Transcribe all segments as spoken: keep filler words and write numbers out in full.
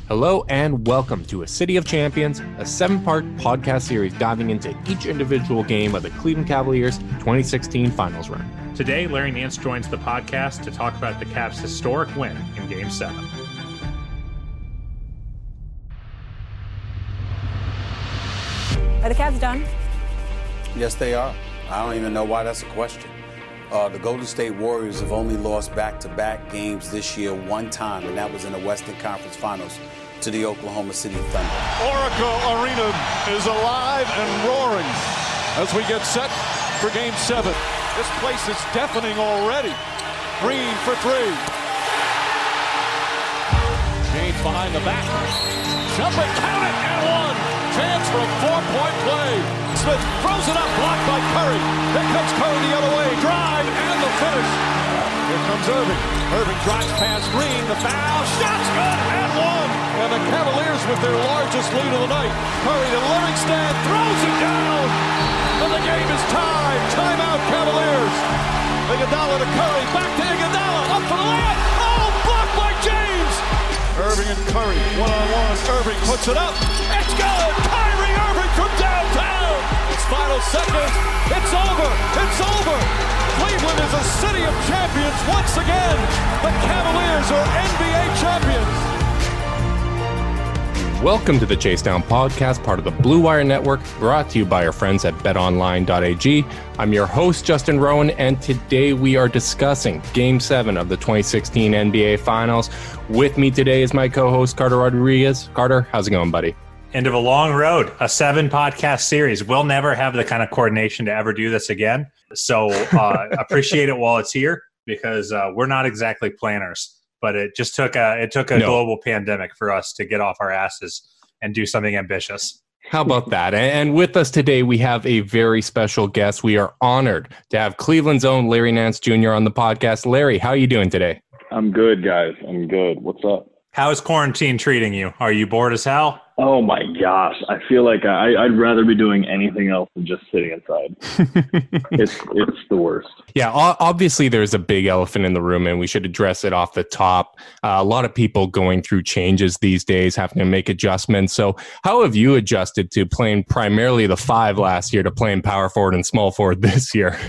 Hello and welcome to A City of Champions, a seven-part podcast series diving into each individual game of the Cleveland Cavaliers twenty sixteen Finals run. Today, Larry Nance joins the podcast to talk about the Cavs' historic win in Game seven. Are the Cavs done? Yes, they are. I don't even know why that's a question. Uh, the Golden State Warriors have only lost back-to-back games this year one time, and that was in the Western Conference Finals to the Oklahoma City Thunder. Oracle Arena is alive and roaring as we get set for Game seven. This place is deafening already. Green for three. James behind the back. Jumping, count it, and one. Chance for a four-point play. Smith throws it up, blocked by Curry. Then comes Curry the other way. Drive and the finish. Here comes Irving. Irving drives past Green. The foul. Shot's good and one. And the Cavaliers with their largest lead of the night. Curry to Livingston. Throws it down. And the game is tied. Timeout Cavaliers. Iguodala to Curry. Back to Iguodala. Up for the layup. Oh, blocked by James. Irving and Curry. One-on-one. Irving puts it up. It's good. Kyrie Irving from downtown. It's final seconds. It's over. It's over. Cleveland is a city of champions once again. The Cavaliers are N B A champions. Welcome to the Chase Down Podcast, part of the Blue Wire Network, brought to you by our friends at bet online dot a g. I'm your host, Justin Rowan, and today we are discussing Game seven of the twenty sixteen N B A Finals. With me today is my co-host, Carter Rodriguez. Carter, how's it going, buddy? End of a long road, a seven podcast series. We'll never have the kind of coordination to ever do this again. So uh, appreciate it while it's here, because uh, we're not exactly planners. But it just took a it took a no. global pandemic for us to get off our asses and do something ambitious. How about that? And with us today, we have a very special guest. We are honored to have Cleveland's own Larry Nance Junior on the podcast. Larry, how are you doing today? I'm good, guys. I'm good. What's up? How is quarantine treating you? Are you bored as hell? Oh my gosh. I feel like I, I'd rather be doing anything else than just sitting inside. it's it's the worst. Yeah, obviously there's a big elephant in the room and we should address it off the top. Uh, a lot of people going through changes these days, having to make adjustments. So how have you adjusted to playing primarily the five last year to playing power forward and small forward this year?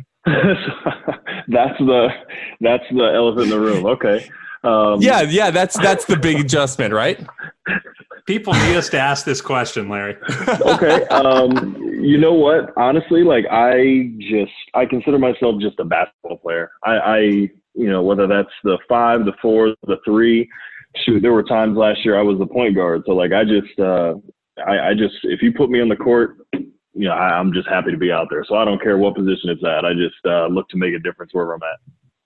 that's the that's the elephant in the room. Okay. Um, yeah, yeah, that's that's the big adjustment, right? People need us to ask this question, Larry. Okay. Um, you know what? Honestly, like I just, I consider myself just a basketball player. I, I, you know, whether that's the five, the four, the three, shoot, there were times last year I was the point guard. So like, I just, uh, I, I just, if you put me on the court, you know, I, I'm just happy to be out there. So I don't care what position it's at. I just uh, look to make a difference wherever I'm at.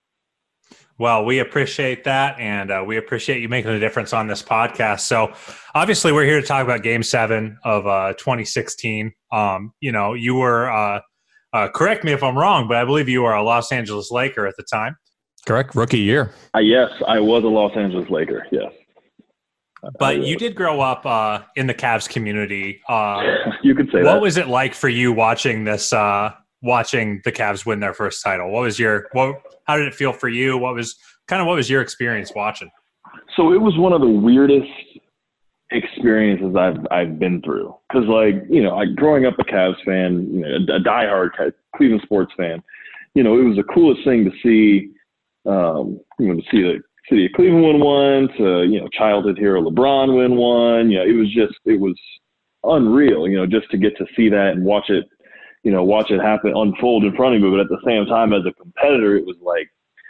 Well, we appreciate that, and uh, we appreciate you making a difference on this podcast. So, obviously, we're here to talk about Game Seven of uh, twenty sixteen. Um, you know, you were uh, uh, correct me if I'm wrong, but I believe you were a Los Angeles Laker at the time. Correct, rookie year. Uh, yes, I was a Los Angeles Laker. Yes, but uh, you did grow up uh, in the Cavs community. Uh, you could say what that. What was it like for you watching this? Uh, watching the Cavs win their first title? What was your what? How did it feel for you? What was kind of what was your experience watching? So it was one of the weirdest experiences I've I've been through. Because like you know, like growing up a Cavs fan, you know, a diehard Cleveland sports fan, you know, it was the coolest thing to see. Um, you know, to see the city of Cleveland win one, to you know, childhood hero LeBron win one. You know, it was just it was unreal. You know, just to get to see that and watch it. You know, watch it happen, unfold in front of you. But at the same time, as a competitor, it was like,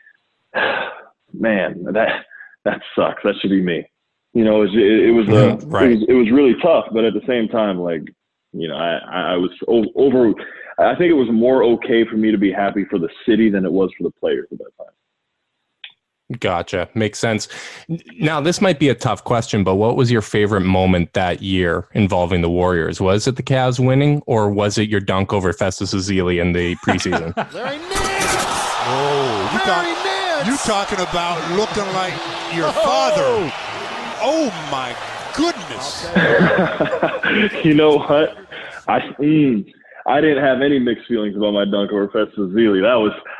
man, that that sucks. That should be me. You know, it was it, it was a right. it was, it was really tough. But at the same time, like, you know, I I was over. I think it was more okay for me to be happy for the city than it was for the players at that time. Gotcha. Makes sense. Now, this might be a tough question, but what was your favorite moment that year involving the Warriors? Was it the Cavs winning, or was it your dunk over Festus Ezeli in the preseason? Larry Nance! Oh, you, talk, you talking about looking like your father. Oh, my goodness. You know what? I mm, I didn't have any mixed feelings about my dunk over Festus Ezeli. That was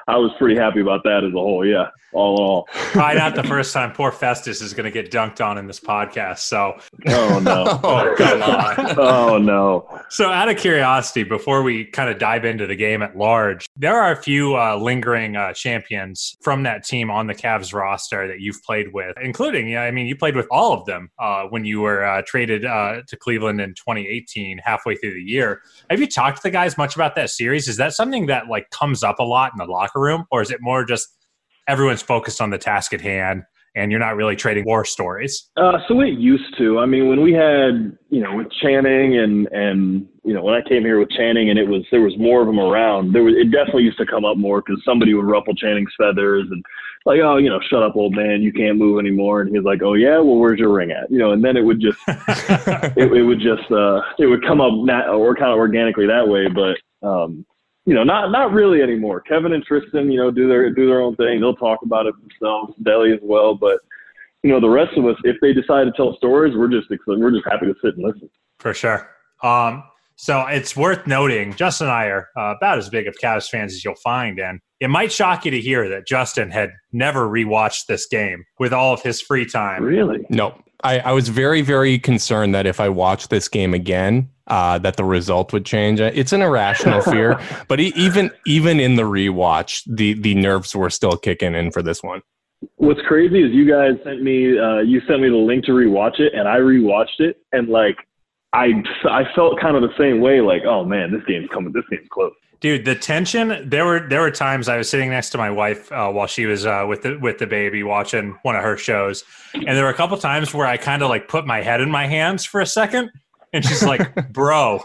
I was pretty happy about that as a whole. Yeah, all in all. Probably not the first time poor Festus is going to get dunked on in this podcast. So, oh no, oh come on, oh no. So, out of curiosity, before we kind of dive into the game at large, there are a few uh, lingering uh, champions from that team on the Cavs roster that you've played with, including, yeah, I mean, you played with all of them uh, when you were uh, traded uh, to Cleveland in twenty eighteen, halfway through the year. Have you talked to the guys much about that series? Is that something that like comes up a lot in the locker room, or is it more just everyone's focused on the task at hand and you're not really trading war stories? Uh, so it used to. I mean, when we had, you know, with Channing and, and, you know, when I came here with Channing and it was, there was more of them around, there was, it definitely used to come up more because somebody would ruffle Channing's feathers and like, oh, you know, shut up, old man, you can't move anymore. And he's like, oh yeah, well, where's your ring at? You know, and then it would just, it, it would just, uh, it would come up nat- or kind of organically that way. But, um, you know, not not really anymore. Kevin and Tristan, you know, do their do their own thing. They'll talk about it themselves. Deli as well. But you know, the rest of us, if they decide to tell stories, we're just we're just happy to sit and listen. For sure. Um, so it's worth noting, Justin and I are uh, about as big of Cavs fans as you'll find, and it might shock you to hear that Justin had never rewatched this game with all of his free time. Really? No. I, I was very, very concerned that if I watched this game again, uh, that the result would change. It's an irrational fear, but e- even even in the rewatch, the the nerves were still kicking in for this one. What's crazy is you guys sent me uh, you sent me the link to rewatch it, and I rewatched it, and like I I felt kind of the same way. Like, oh man, this game's coming. This game's close. Dude, the tension. There were there were times I was sitting next to my wife uh, while she was uh, with the with the baby watching one of her shows, and there were a couple times where I kind of like put my head in my hands for a second, and she's like, "Bro,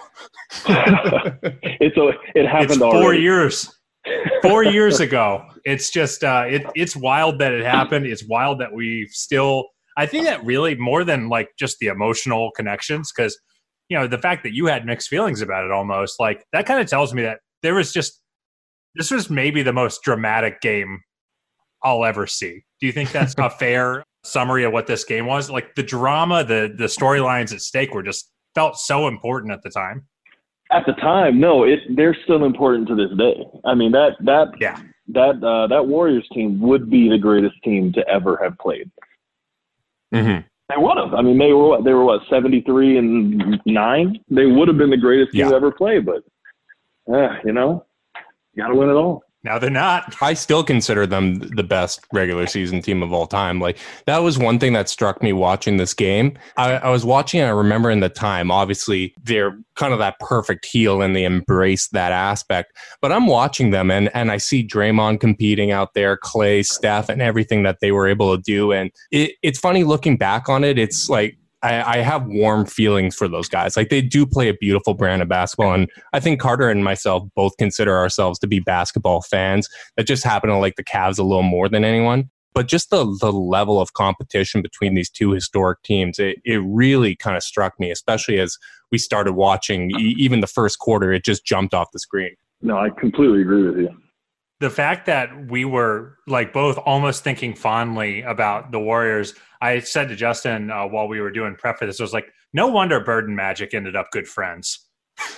it's a it happened it's four already. years, four years ago." It's just uh, it it's wild that it happened. It's wild that we still. I think that really more than like just the emotional connections, because you know the fact that you had mixed feelings about it, almost like that kind of tells me that. There was just, this was maybe the most dramatic game I'll ever see. Do you think that's a fair summary of what this game was? Like the drama, the the storylines at stake were just felt so important at the time. At the time, no, it they're still important to this day. I mean that that yeah. that uh, that Warriors team would be the greatest team to ever have played. Mm-hmm. They would have. I mean, they were what, they were what seventy-three and nine. They would have been the greatest team yeah. to ever play, but. Uh, you know, you got to win it all. Now they're not. I still consider them the best regular season team of all time. Like that was one thing that struck me watching this game. I, I was watching, I remember in the time, obviously they're kind of that perfect heel and they embrace that aspect. But I'm watching them and, and I see Draymond competing out there, Clay, Steph, and everything that they were able to do. And it, it's funny looking back on it. It's like, I, I have warm feelings for those guys. Like they do play a beautiful brand of basketball. And I think Carter and myself both consider ourselves to be basketball fans that just happen to like the Cavs a little more than anyone. But just the, the level of competition between these two historic teams, it, it really kind of struck me, especially as we started watching e- even the first quarter, it just jumped off the screen. No, I completely agree with you. The fact that we were like both almost thinking fondly about the Warriors, I said to Justin uh, while we were doing prep for this, I was like, no wonder Bird and Magic ended up good friends.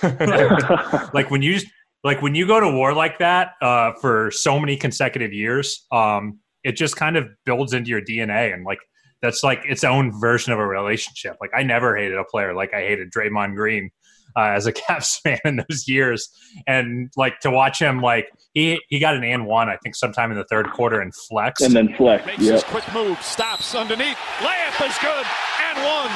like, like when you like when you go to war like that uh, for so many consecutive years, um, it just kind of builds into your D N A, and like that's like its own version of a relationship. Like I never hated a player like I hated Draymond Green. Uh, as a Cavs fan in those years, and like to watch him, like he he got an and one, I think, sometime in the third quarter and flexed, and then flex. Makes yep. his quick move, stops underneath, layup is good, and one.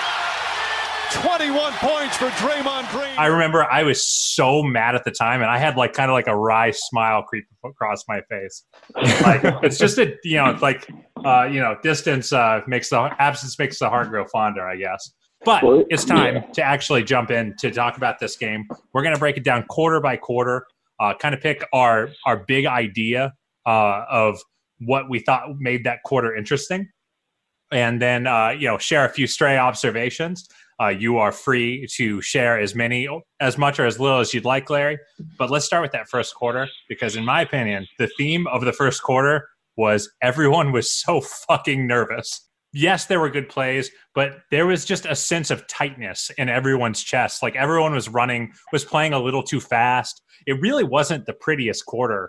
twenty-one points for Draymond Green. I remember I was so mad at the time, and I had like kind of like a wry smile creep across my face. Like it's just a you know it's like uh, you know distance uh, makes the absence makes the heart grow fonder, I guess. But it's time yeah. to actually jump in to talk about this game. We're going to break it down quarter by quarter, uh, kind of pick our our big idea uh, of what we thought made that quarter interesting, and then uh, you know share a few stray observations. Uh, you are free to share as many, as much or as little as you'd like, Larry. But let's start with that first quarter because, in my opinion, the theme of the first quarter was everyone was so fucking nervous. Yes, there were good plays, but there was just a sense of tightness in everyone's chest. Like everyone was running, was playing a little too fast. It really wasn't the prettiest quarter.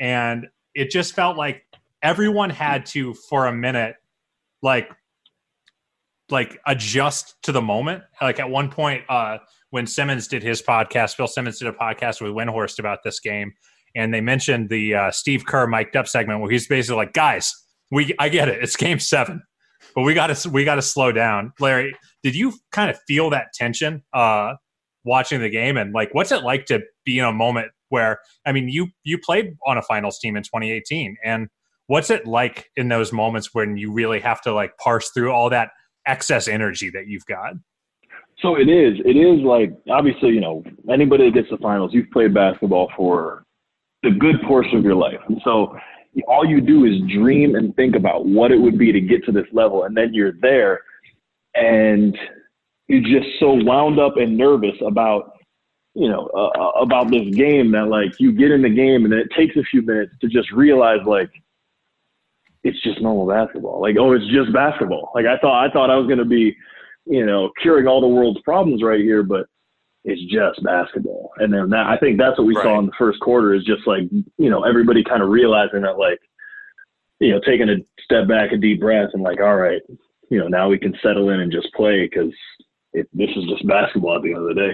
And it just felt like everyone had to, for a minute, like, like adjust to the moment. Like at one point, uh, when Simmons did his podcast, Bill Simmons did a podcast with Windhorst about this game, and they mentioned the uh, Steve Kerr mic'd up segment where he's basically like, guys, we I get it, it's game seven, but we got to we got to slow down. Larry, did you kind of feel that tension uh, watching the game, and like, what's it like to be in a moment where, I mean, you you played on a finals team in twenty eighteen, and what's it like in those moments when you really have to like parse through all that excess energy that you've got? So it is. It is like, obviously, you know, anybody that gets to finals, you've played basketball for the good portion of your life. And so all you do is dream and think about what it would be to get to this level. And then you're there and you're just so wound up and nervous about, you know, uh, about this game that like you get in the game and then it takes a few minutes to just realize like, it's just normal basketball. Like, oh, it's just basketball. Like I thought, I thought I was going to be, you know, curing all the world's problems right here, but it's just basketball. And then that, I think that's what we right. saw in the first quarter is just like, you know, everybody kind of realizing that like, you know, taking a step back, a deep breath and like, all right, you know, now we can settle in and just play because this is just basketball at the end of the day.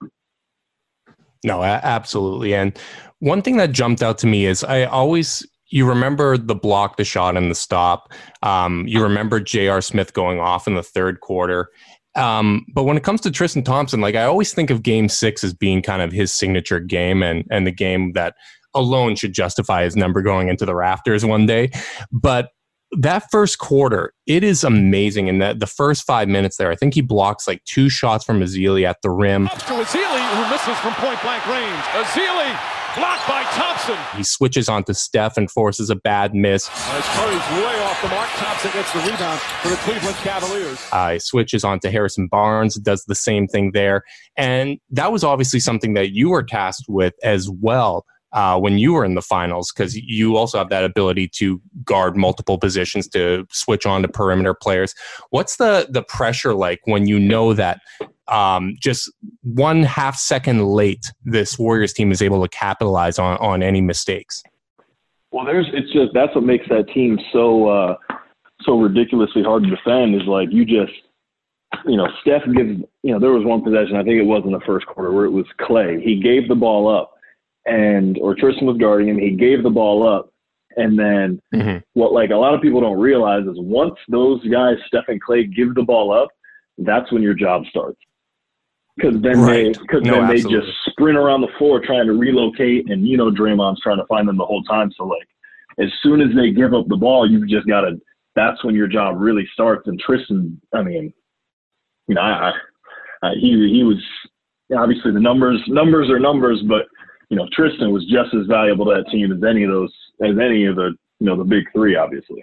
No, absolutely. And one thing that jumped out to me is I always, you remember the block, the shot, and the stop. Um, you remember J R. Smith going off in the third quarter. Um, but when it comes to Tristan Thompson, like I always think of game six as being kind of his signature game and, and the game that alone should justify his number going into the rafters one day. But that first quarter, it is amazing. And that the first five minutes there, I think he blocks like two shots from Ezeli at the rim. Up to Ezeli, who misses from point blank range. Ezeli blocked by Thompson. He switches onto Steph and forces a bad miss. As Curry's way off the mark, Thompson gets the rebound for the Cleveland Cavaliers. Uh, he switches onto Harrison Barnes, does the same thing there. And that was obviously something that you were tasked with as well uh, when you were in the finals, because you also have that ability to guard multiple positions, to switch on to perimeter players. What's the the pressure like when you know that Um, just one half second late, this Warriors team is able to capitalize on, on any mistakes? Well, there's, it's just, that's what makes that team so, uh, so ridiculously hard to defend is like, you just, you know, Steph gives, you know, there was one possession, I think it was in the first quarter where it was Clay. He gave the ball up and, or Tristan was guarding him. He gave the ball up. And then mm-hmm. what, like a lot of people don't realize is once those guys, Steph and Clay, give the ball up, that's when your job starts. Because then, right. they, cause no, then they just sprint around the floor trying to relocate, and you know Draymond's trying to find them the whole time. So, like, as soon as they give up the ball, you've just got to – that's when your job really starts. And Tristan, I mean, you know, I, I, he he was – obviously the numbers numbers are numbers, but, you know, Tristan was just as valuable to that team as any of those – as any of the, you know, the big three, obviously.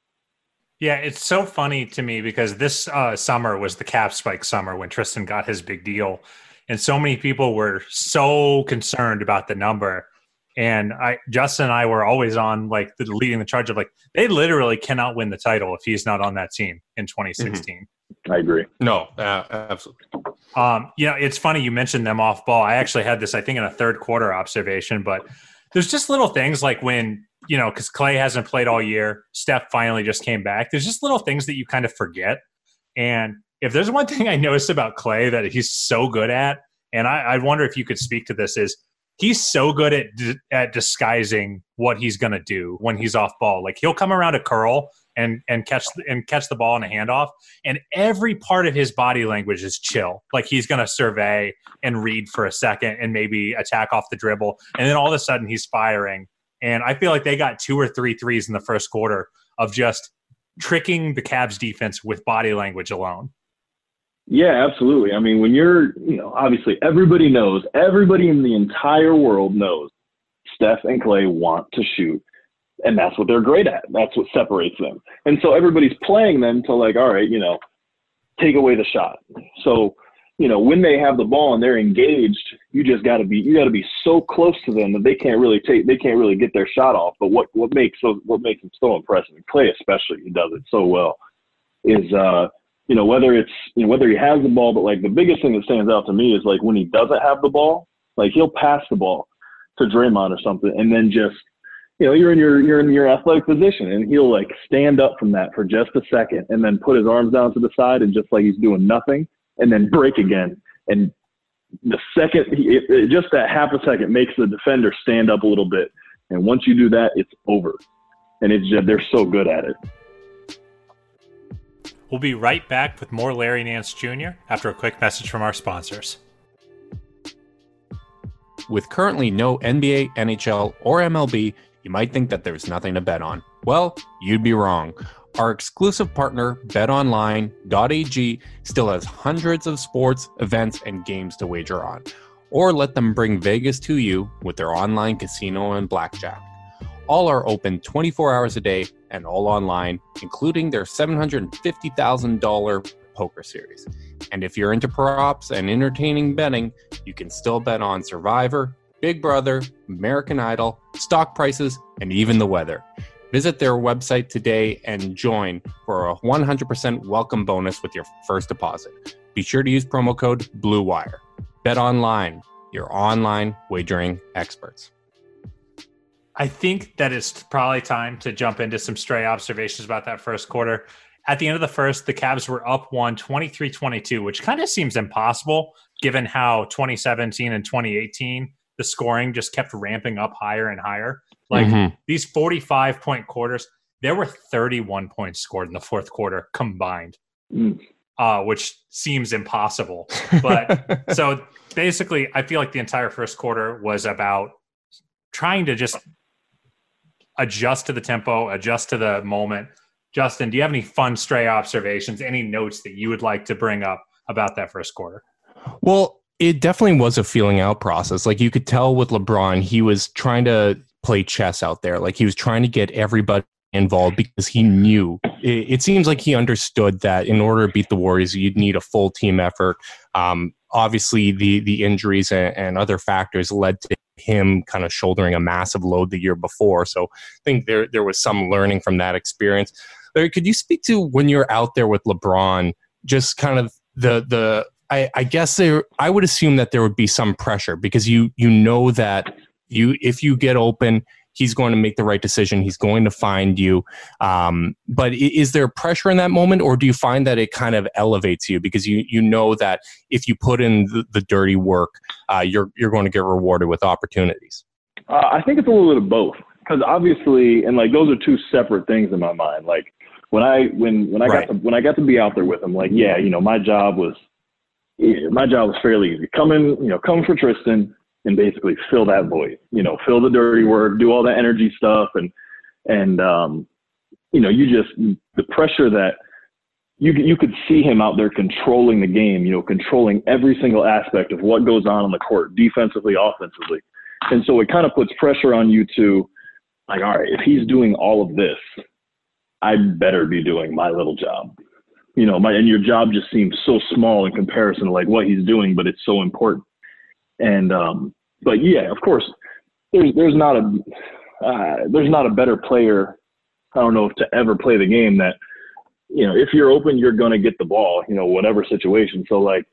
Yeah, it's so funny to me because this uh, summer was the cap spike summer when Tristan got his big deal. And so many people were so concerned about the number. And I, Justin and I were always on like the leading the charge of like, they literally cannot win the title if he's not on that team in twenty sixteen. Mm-hmm. I agree. No, uh, absolutely. Um, you know, it's funny you mentioned them off ball. I actually had this, I think, in a third quarter observation, but there's just little things like when, you know, because Clay hasn't played all year. Steph finally just came back. There's just little things that you kind of forget. And if there's one thing I noticed about Clay that he's so good at, and I, I wonder if you could speak to this, is he's so good at at disguising what he's going to do when he's off ball. Like he'll come around a curl and and catch and catch the ball in a handoff, and every part of his body language is chill. Like he's going to survey and read for a second and maybe attack off the dribble, and then all of a sudden he's firing. And I feel like they got two or three threes in the first quarter of just tricking the Cavs defense with body language alone. Yeah, absolutely. I mean, when you're, you know, obviously everybody knows, everybody in the entire world knows Steph and Clay want to shoot, and that's what they're great at. That's what separates them. And so everybody's playing them to like, all right, you know, take away the shot. So, you know, when they have the ball and they're engaged, you just got to be, you got to be so close to them that they can't really take, they can't really get their shot off. But what, what makes so, what makes them so impressive, and Clay especially, he does it so well, is, uh, you know, whether it's, you know, whether he has the ball, but like the biggest thing that stands out to me is like when he doesn't have the ball, like he'll pass the ball to Draymond or something and then just you know, you're in your you're in your athletic position, and he'll like stand up from that for just a second, and then put his arms down to the side, and just like he's doing nothing, and then break again. And the second, it, it, just that half a second makes the defender stand up a little bit. And once you do that, it's over. And it's just, they're so good at it. We'll be right back with more Larry Nance Junior after a quick message from our sponsors. With currently no N B A, N H L, or M L B, you might think that there's nothing to bet on. Well, you'd be wrong. Our exclusive partner, bet online dot a g, still has hundreds of sports, events, and games to wager on. Or let them bring Vegas to you with their online casino and blackjack. All are open twenty-four hours a day and all online, including their seven hundred fifty thousand dollars poker series. And if you're into props and entertaining betting, you can still bet on Survivor, Big Brother, American Idol, stock prices, and even the weather. Visit their website today and join for a one hundred percent welcome bonus with your first deposit. Be sure to use promo code BlueWire. Bet Online, your online wagering experts. I think that it's probably time to jump into some stray observations about that first quarter. At the end of the first, the Cavs were up one, twenty-three twenty-two, which kind of seems impossible given how twenty seventeen and twenty eighteen, the scoring just kept ramping up higher and higher. Like mm-hmm. these forty-five point quarters, there were thirty-one points scored in the fourth quarter combined, mm. uh, which seems impossible. But so basically, I feel like the entire first quarter was about trying to just adjust to the tempo, adjust to the moment. Justin, do you have any fun stray observations, any notes that you would like to bring up about that first quarter? Well, it definitely was a feeling out process. Like you could tell with LeBron, he was trying to play chess out there. Like he was trying to get everybody involved because he knew, it, it seems like he understood that in order to beat the Warriors, you'd need a full team effort. Um, obviously, the the injuries and, and other factors led to him kind of shouldering a massive load the year before. So I think there there was some learning from that experience. Larry, could you speak to when you're out there with LeBron, just kind of the the I, I guess there I would assume that there would be some pressure because you you know that you if you get open, he's going to make the right decision. He's going to find you. Um, but is there pressure in that moment, or do you find that it kind of elevates you because you you know that if you put in the, the dirty work, uh, you're you're going to get rewarded with opportunities? Uh, I think it's a little bit of both because obviously, and like those are two separate things in my mind. Like when I when when I right. got to when I got to be out there with him, like yeah, you know, my job was yeah, my job was fairly easy. Come in, you know, come for Tristan. And basically fill that void, you know, fill the dirty work, do all the energy stuff. And, and, um, you know, you just, the pressure that you you could see him out there controlling the game, you know, controlling every single aspect of what goes on on the court, defensively, offensively. And so it kind of puts pressure on you to like, all right, if he's doing all of this, I better be doing my little job, you know, my, and your job just seems so small in comparison to like what he's doing, but it's so important. And, um, but yeah, of course, there's, there's not a, uh, there's not a better player. I don't know if to ever play the game that, you know, if you're open, you're going to get the ball, you know, whatever situation. So like,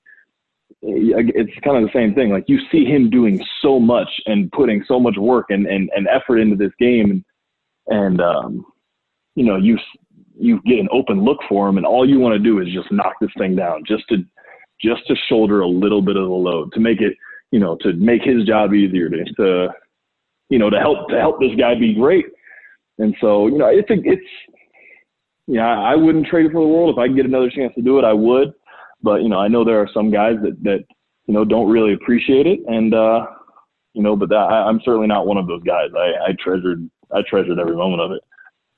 it's kind of the same thing. Like you see him doing so much and putting so much work and, and, and effort into this game. And, and, um, you know, you, you get an open look for him and all you want to do is just knock this thing down just to, just to shoulder a little bit of the load to make it, you know, to make his job easier, to, to, you know, to help, to help this guy be great. And so, you know, it's, a, it's, yeah, I wouldn't trade it for the world. If I could get another chance to do it, I would. But, you know, I know there are some guys that, that, you know, don't really appreciate it. And, uh, you know, but that, I, I'm certainly not one of those guys. I, I treasured, I treasured every moment of it.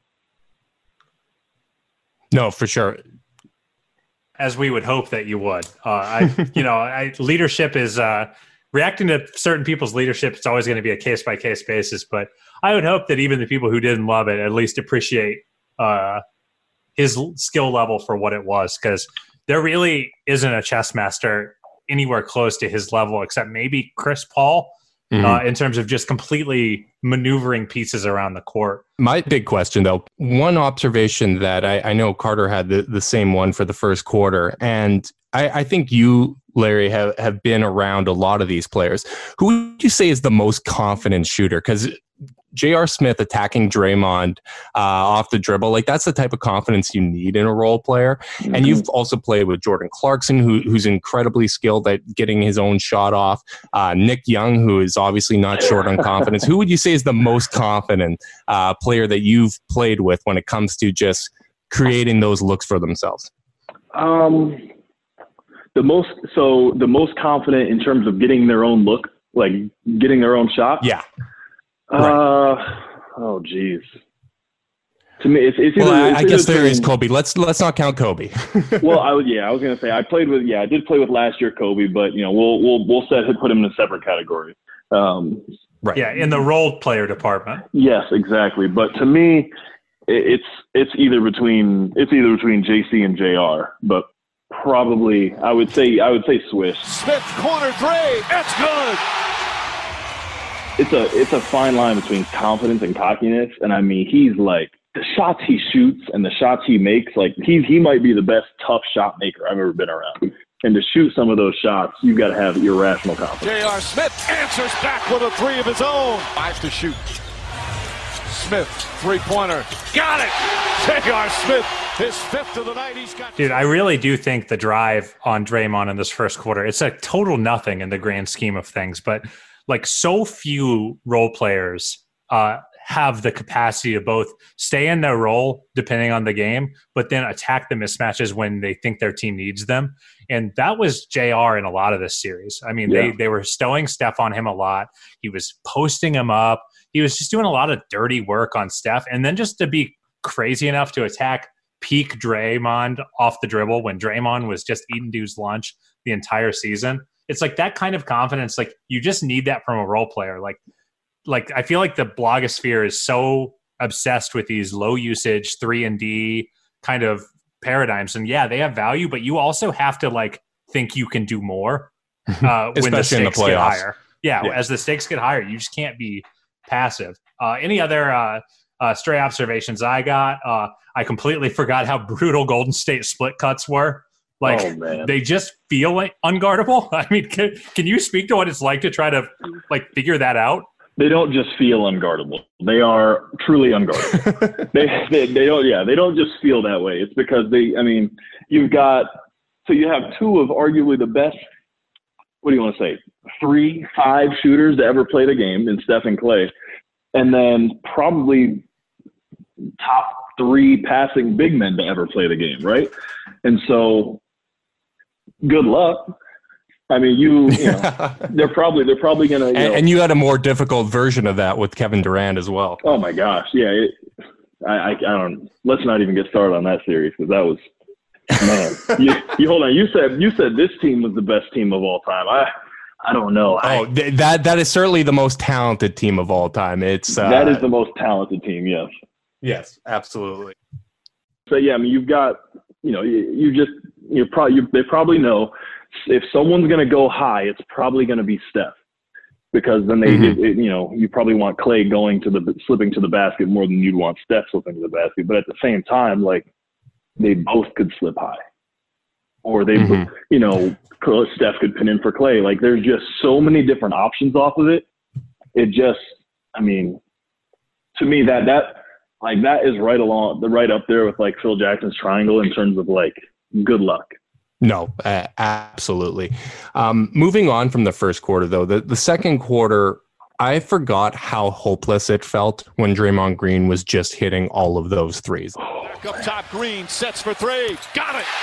No, for sure. As we would hope that you would. Uh, I, you know, I, leadership is, uh, reacting to certain people's leadership, it's always going to be a case-by-case basis, but I would hope that even the people who didn't love it at least appreciate uh, his skill level for what it was, because there really isn't a chess master anywhere close to his level except maybe Chris Paul mm-hmm. uh, in terms of just completely maneuvering pieces around the court. My big question, though, one observation that I, I know Carter had the, the same one for the first quarter, and I, I think you, Larry, have, have been around a lot of these players. Who would you say is the most confident shooter? Because J R. Smith attacking Draymond uh, off the dribble, like that's the type of confidence you need in a role player. Mm-hmm. And you've also played with Jordan Clarkson, who, who's incredibly skilled at getting his own shot off. Uh, Nick Young, who is obviously not short on confidence. Who would you say is the most confident uh, player that you've played with when it comes to just creating those looks for themselves? Um, the most, so the most confident in terms of getting their own look, like getting their own shot. Yeah. Uh, right. Oh geez. To me, it's, it's well, either, I, it's I guess there between, is Kobe. Let's let's not count Kobe. well, I would, yeah, I was gonna say I played with, yeah, I did play with last year Kobe, but you know, we'll we'll we'll set put him in a separate category. Um, right. Yeah, in the role player department. Yes, exactly. But to me, it, it's it's either between it's either between J C and J R, but probably I would say I would say Swish. Smith corner three, it's good. It's a it's a fine line between confidence and cockiness, and I mean he's like the shots he shoots and the shots he makes, like he's he might be the best tough shot maker I've ever been around. And to shoot some of those shots, you got to have irrational confidence. J R. Smith answers back with a three of his own. Five to shoot. Smith three pointer, got it. J R. Smith, his fifth of the night. He's got. Dude, I really do think the drive on Draymond in this first quarter, it's a total nothing in the grand scheme of things, but. Like so few role players uh, have the capacity to both stay in their role depending on the game, but then attack the mismatches when they think their team needs them. And that was J R in a lot of this series. I mean, yeah. they they were stowing Steph on him a lot. He was posting him up. He was just doing a lot of dirty work on Steph. And then just to be crazy enough to attack peak Draymond off the dribble when Draymond was just eating dude's lunch the entire season. It's like that kind of confidence. Like you just need that from a role player. Like, like I feel like the blogosphere is so obsessed with these low usage three and D kind of paradigms. And yeah, they have value, but you also have to like think you can do more uh, when the stakes the get higher. Yeah, yeah, as the stakes get higher, you just can't be passive. Uh, any other uh, uh, stray observations I got? Uh, I completely forgot how brutal Golden State split cuts were. Like, oh, they just feel like unguardable. I mean, can, can you speak to what it's like to try to, like, figure that out? They don't just feel unguardable. They are truly unguardable. they, they they don't, yeah, they don't just feel that way. It's because they, I mean, you've got, so you have two of arguably the best, what do you want to say, three, five shooters to ever play the game in Steph and Clay. And then probably top three passing big men to ever play the game, right? And so, good luck. I mean, you, you know, they're probably they're probably gonna. You and, know, and you had a more difficult version of that with Kevin Durant as well. Oh my gosh, yeah. It, I, I I don't. Let's not even get started on that series because that was man. you, you hold on. You said you said this team was the best team of all time. I I don't know. I, oh, th- that that is certainly the most talented team of all time. It's uh, that is the most talented team. Yes. Yes, absolutely. So yeah, I mean, you've got you know you, you just you're probably you, they probably know. If someone's going to go high, it's probably going to be Steph, because then they, mm-hmm. it, it, you know, you probably want Clay going to the slipping to the basket more than you'd want Steph slipping to the basket. But at the same time, like they both could slip high, or they, mm-hmm. you know, Steph could pin in for Clay. Like there's just so many different options off of it. It just, I mean, to me that that like that is right along the right up there with like Phil Jackson's triangle in terms of like good luck. No, uh, absolutely. Um, moving on from the first quarter, though, the, the second quarter, I forgot how hopeless it felt when Draymond Green was just hitting all of those threes. Back up top, Green sets for three. Got it.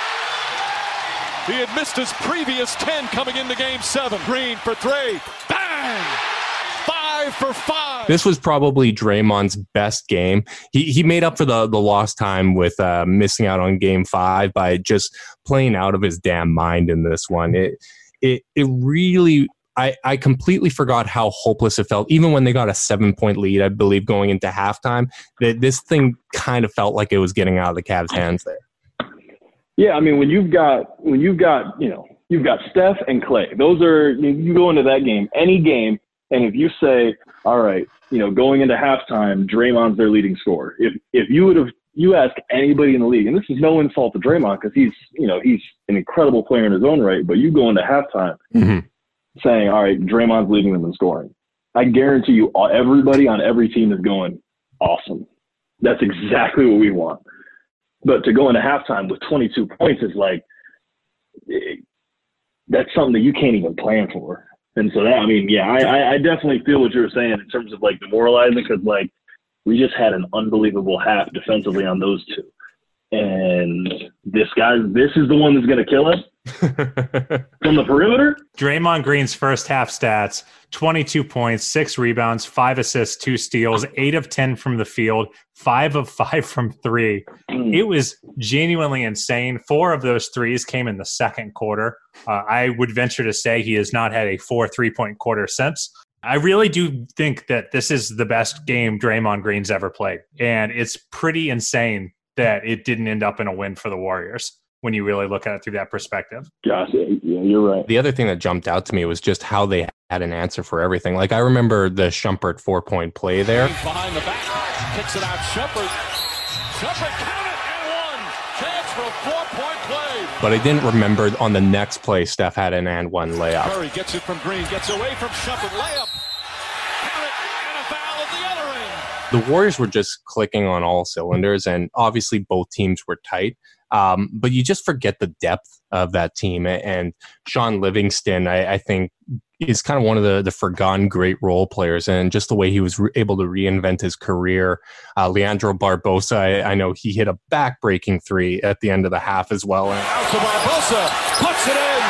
He had missed his previous ten coming into game seven. Green for three. Bang! Five for five. This was probably Draymond's best game. He he made up for the, the lost time with uh, missing out on game five by just playing out of his damn mind in this one. It it it really I, I completely forgot how hopeless it felt. Even when they got a seven-point lead, I believe, going into halftime, that this thing kind of felt like it was getting out of the Cavs' hands there. Yeah, I mean, when you've got when you've got, you know, you've got Steph and Clay. Those are, you go into that game, any game, and if you say, all right, you know, going into halftime, Draymond's their leading scorer. If if you would have, you ask anybody in the league, and this is no insult to Draymond because he's, you know, he's an incredible player in his own right, but you go into halftime mm-hmm. saying, all right, Draymond's leading them in scoring. I guarantee you, all, everybody on every team is going, awesome. That's exactly what we want. But to go into halftime with twenty-two points is like, it, that's something that you can't even plan for. And so that, I mean, yeah, I, I definitely feel what you're saying in terms of like demoralizing, because like we just had an unbelievable half defensively on those two. And this guy, this is the one that's going to kill us from the perimeter. Draymond Green's first half stats: twenty-two points, six rebounds, five assists, two steals, eight of ten from the field, five of five from three. Mm. It was genuinely insane. Four of those threes came in the second quarter. Uh, I would venture to say he has not had a four three-point quarter since. I really do think that this is the best game Draymond Green's ever played. And it's pretty insane that it didn't end up in a win for the Warriors when you really look at it through that perspective. Gosh, yeah, you're right. The other thing that jumped out to me was just how they had an answer for everything. Like, I remember the Shumpert four-point play there. Behind the back, kicks it out, Shumpert. Shumpert counted and one. Chance for a four-point play. But I didn't remember on the next play, Steph had an and one layup. Curry gets it from Green, gets away from Shumpert, layup. Count it, and a foul at the other end. The Warriors were just clicking on all cylinders, and obviously both teams were tight. Um, but you just forget the depth of that team. And Sean Livingston, I, I think, is kind of one of the, the forgotten great role players, and just the way he was re- able to reinvent his career. Uh, Leandro Barbosa, I, I know he hit a back-breaking three at the end of the half as well. And out to Barbosa, puts it in.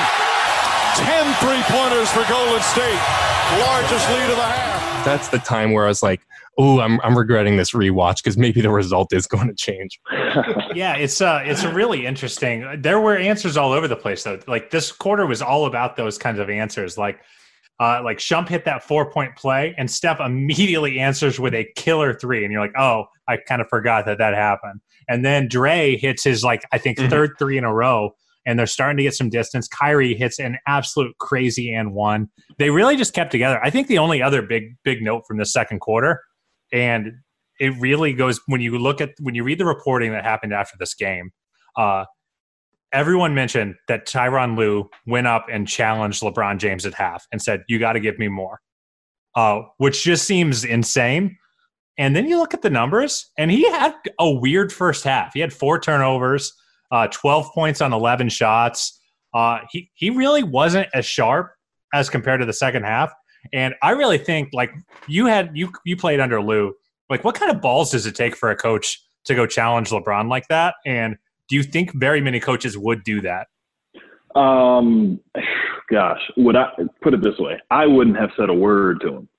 Ten three-pointers for Golden State. Largest lead of the half. That's the time where I was like, oh, I'm I'm regretting this rewatch, because maybe the result is going to change. Yeah, it's uh, it's really interesting. There were answers all over the place, though. Like, this quarter was all about those kinds of answers. Like, uh, like Shump hit that four-point play, and Steph immediately answers with a killer three, and you're like, oh, I kind of forgot that that happened. And then Dre hits his, like, I think mm-hmm. third three in a row, and they're starting to get some distance. Kyrie hits an absolute crazy and one. They really just kept together. I think the only other big big note from the second quarter, and it really goes when you look at when you read the reporting that happened after this game, uh, everyone mentioned that Tyronn Lue went up and challenged LeBron James at half and said, "You got to give me more," uh, which just seems insane. And then you look at the numbers, and he had a weird first half. He had four turnovers, uh, twelve points on eleven shots. Uh, he he really wasn't as sharp as compared to the second half. And I really think, like, you had you you played under Lue. Like, what kind of balls does it take for a coach to go challenge LeBron like that? And do you think very many coaches would do that? Um, gosh, would I put it this way? I wouldn't have said a word to him.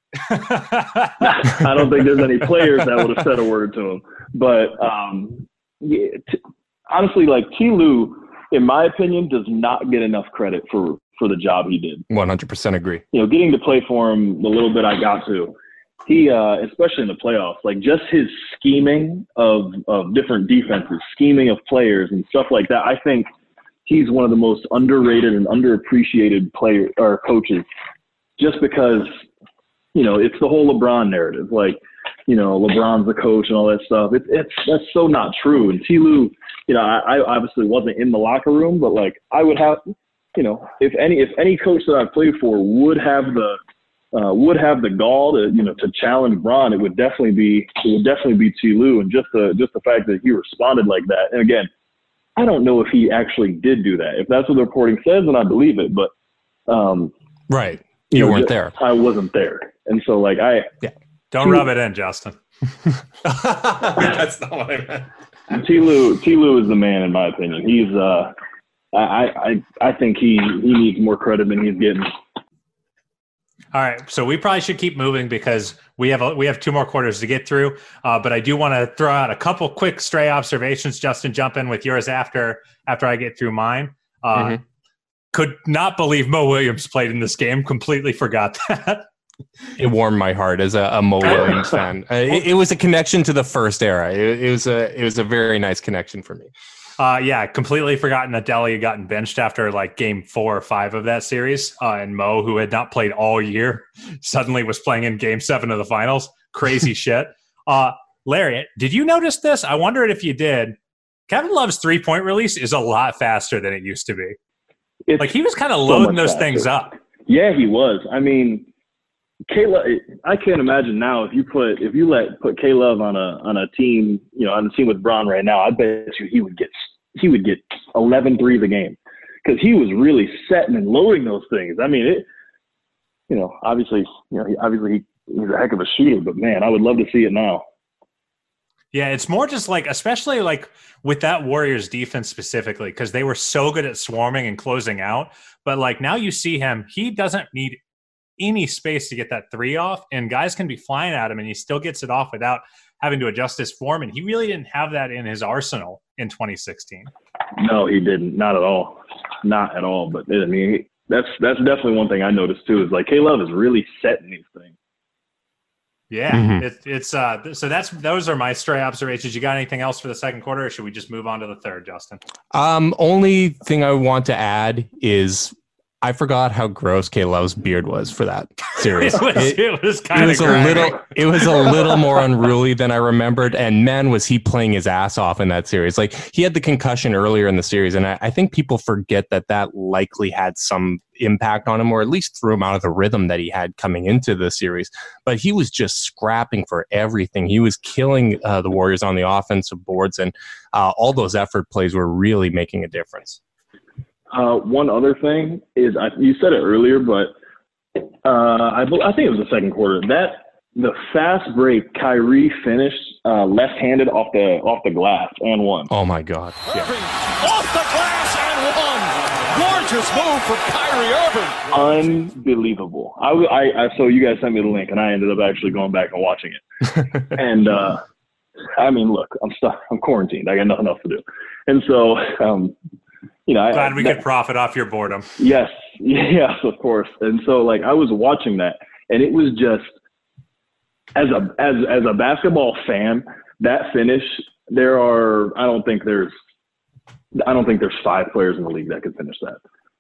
I don't think there's any players that would have said a word to him. But um, yeah, t- honestly, like, T. Lue, in my opinion, does not get enough credit for, for the job he did. one hundred percent agree. You know, getting to play for him the little bit I got to, he, uh, especially in the playoffs, like, just his scheming of, of different defenses, scheming of players and stuff like that, I think he's one of the most underrated and underappreciated player or coaches, just because, you know, it's the whole LeBron narrative. Like, you know, LeBron's the coach and all that stuff. It's it's that's so not true. And T. Lue, you know, I, I obviously wasn't in the locker room, but, like, I would have, you know, if any if any coach that I played for would have the uh, would have the gall to, you know, to challenge Bron, it would definitely be it would definitely be T. Lue. And just the just the fact that he responded like that. And again, I don't know if he actually did do that. If that's what the reporting says, then I believe it. But um, right, you, you know, weren't there. I wasn't there, and so, like, I yeah. Don't T- rub it in, Justin. That's not what I meant. T. Lue, T. Lue is the man, in my opinion. He's uh, I I I think he he needs more credit than he's getting. All right, so we probably should keep moving because we have a, we have two more quarters to get through. Uh, but I do want to throw out a couple quick stray observations. Justin, jump in with yours after after I get through mine. Uh, mm-hmm. Could not believe Mo Williams played in this game. Completely forgot that. It warmed my heart as a, a Mo Williams fan. Uh, it, it was a connection to the first era. It, it was a it was a very nice connection for me. Uh, yeah, completely forgotten that Delly had gotten benched after, like, game four or five of that series. Uh, and Mo, who had not played all year, suddenly was playing in game seven of the finals. Crazy shit. Uh, Larry, did you notice this? I wondered if you did. Kevin Love's three-point release is a lot faster than it used to be. It's like, he was kind of loading so those faster. things up. Yeah, he was. I mean, K-Love, I can't imagine now if you put if you let put K-Love on a on a team, you know, on a team with Bron right now, I bet you he would get he would get eleven threes a game because he was really setting and loading those things. I mean, it, you know, obviously, you know, he, obviously he, he's a heck of a shooter, but man, I would love to see it now. Yeah, it's more just like, especially like with that Warriors defense specifically, because they were so good at swarming and closing out. But like now you see him, he doesn't need any space to get that three off, and guys can be flying at him and he still gets it off without having to adjust his form. And he really didn't have that in his arsenal in twenty sixteen. No, he didn't. Not at all. Not at all. But I mean, that's that's definitely one thing I noticed too, is like K-Love is really setting these things. Yeah, mm-hmm. it, it's uh. So that's those are my stray observations. You got anything else for the second quarter, or should we just move on to the third, Justin? Um, only thing I want to add is I forgot how gross K-Love's beard was for that series. it was, it, it was kind it was of a little. It was a little more unruly than I remembered. And man, was he playing his ass off in that series? Like he had the concussion earlier in the series, and I, I think people forget that that likely had some impact on him, or at least threw him out of the rhythm that he had coming into the series. But he was just scrapping for everything. He was killing uh, the Warriors on the offensive boards, and uh, all those effort plays were really making a difference. Uh, one other thing is, I, you said it earlier, but uh, I, I think it was the second quarter. That the fast break Kyrie finished uh, left-handed off the off the glass and one. Oh my God! Yeah. Off the glass and one. Gorgeous move from Kyrie Irving. Unbelievable. I, I, I so you guys sent me the link, and I ended up actually going back and watching it. and uh, I mean, look, I'm stuck. I'm quarantined. I got nothing else to do, and so. Um, You know, Glad I, we that, could profit off your boredom. Yes, yes, of course. And so, like, I was watching that, and it was just as a as as a basketball fan, that finish. There are, I don't think there's, I don't think there's five players in the league that could finish that.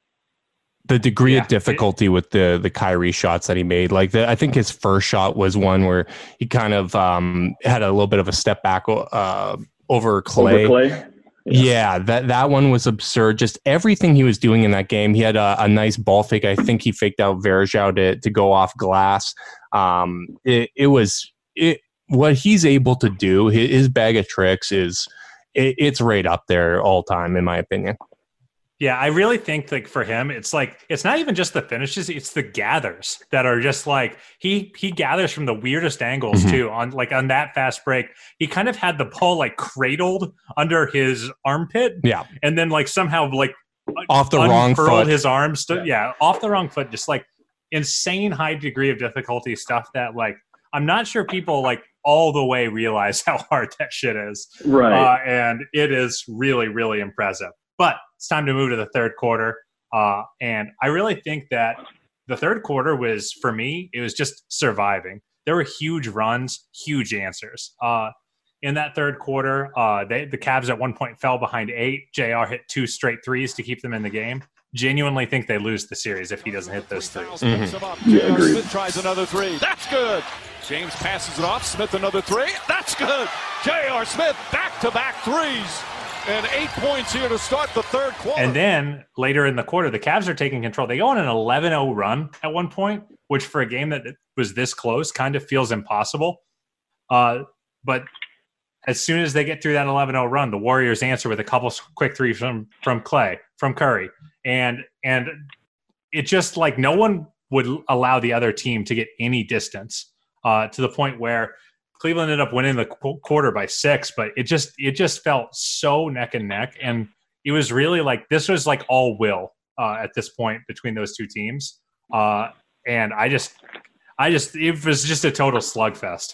The degree yeah. of difficulty with the the Kyrie shots that he made, like the, I think his first shot was one where he kind of um, had a little bit of a step back uh, over Clay. Over Clay. Yeah. yeah, that, that one was absurd. Just everything he was doing in that game. He had a, a nice ball fake. I think he faked out Varejao to, to go off glass. Um, it, it was it what he's able to do. His, his bag of tricks is it, it's right up there all time, in my opinion. Yeah, I really think like for him, it's like it's not even just the finishes; it's the gathers that are just like he he gathers from the weirdest angles mm-hmm. too. On like on that fast break, he kind of had the ball like cradled under his armpit, yeah, and then like somehow like off the wrong foot, his arms, to, yeah, off the wrong foot, just like insane high degree of difficulty stuff that like I'm not sure people like all the way realize how hard that shit is, right? Uh, and it is really really impressive. But it's time to move to the third quarter. Uh, and I really think that the third quarter was, for me, it was just surviving. There were huge runs, huge answers. Uh, in that third quarter, uh, they, the Cavs at one point fell behind eight. J R hit two straight threes to keep them in the game. Genuinely think they lose the series if he doesn't hit those threes. Mm-hmm. Yeah, agreed. Smith tries another three. That's good. James passes it off. Smith another three. That's good. J R. Smith back-to-back threes. And eight points here to start the third quarter. And then later in the quarter, the Cavs are taking control. They go on an eleven oh run at one point, which for a game that was this close kind of feels impossible. Uh, but as soon as they get through that eleven oh run, the Warriors answer with a couple quick threes from, from Clay, from Curry. And, and it just like no one would allow the other team to get any distance uh, to the point where Cleveland ended up winning the quarter by six, but it just it just felt so neck and neck, and it was really like this was like all will uh, at this point between those two teams, uh, and I just I just it was just a total slugfest.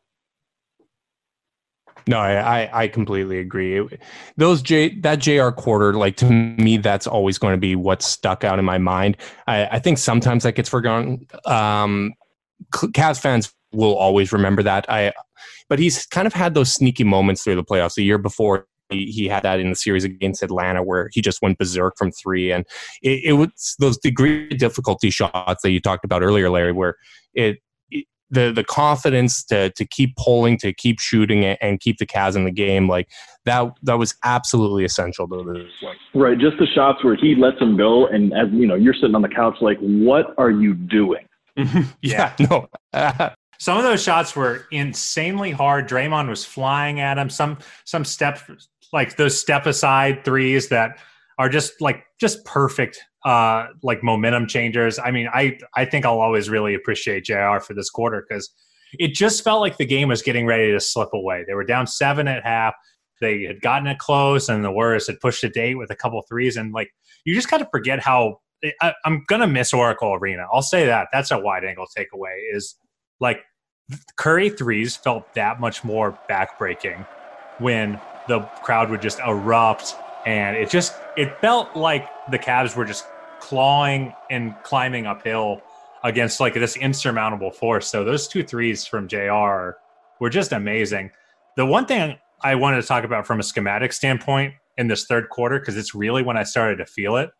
No, I, I completely agree. It, those J that J R quarter, like to me, that's always going to be what stuck out in my mind. I, I think sometimes that gets forgotten. Um, Cavs fans will always remember that. I, but he's kind of had those sneaky moments through the playoffs. The year before, he, he had that in the series against Atlanta where he just went berserk from three, and it, it was those degree of difficulty shots that you talked about earlier, Larry, where it, it the the confidence to to keep pulling, to keep shooting, and, and keep the Cavs in the game, like that that was absolutely essential to this win. Right, just the shots where he lets them go, and as you know, you're sitting on the couch like, what are you doing? yeah, no. Some of those shots were insanely hard. Draymond was flying at him. Some some step like those step aside threes that are just like just perfect uh, like momentum changers. I mean, I I think I'll always really appreciate J R for this quarter because it just felt like the game was getting ready to slip away. They were down seven at half. They had gotten it close, and the Warriors had pushed it to eight with a couple threes. And like you just got to forget how I, I'm gonna miss Oracle Arena. I'll say that. That's a wide angle takeaway. Is like Curry threes felt that much more backbreaking when the crowd would just erupt, and it just it felt like the Cavs were just clawing and climbing uphill against like this insurmountable force. So those two threes from J R were just amazing. The one thing I wanted to talk about from a schematic standpoint in this third quarter, because it's really when I started to feel it,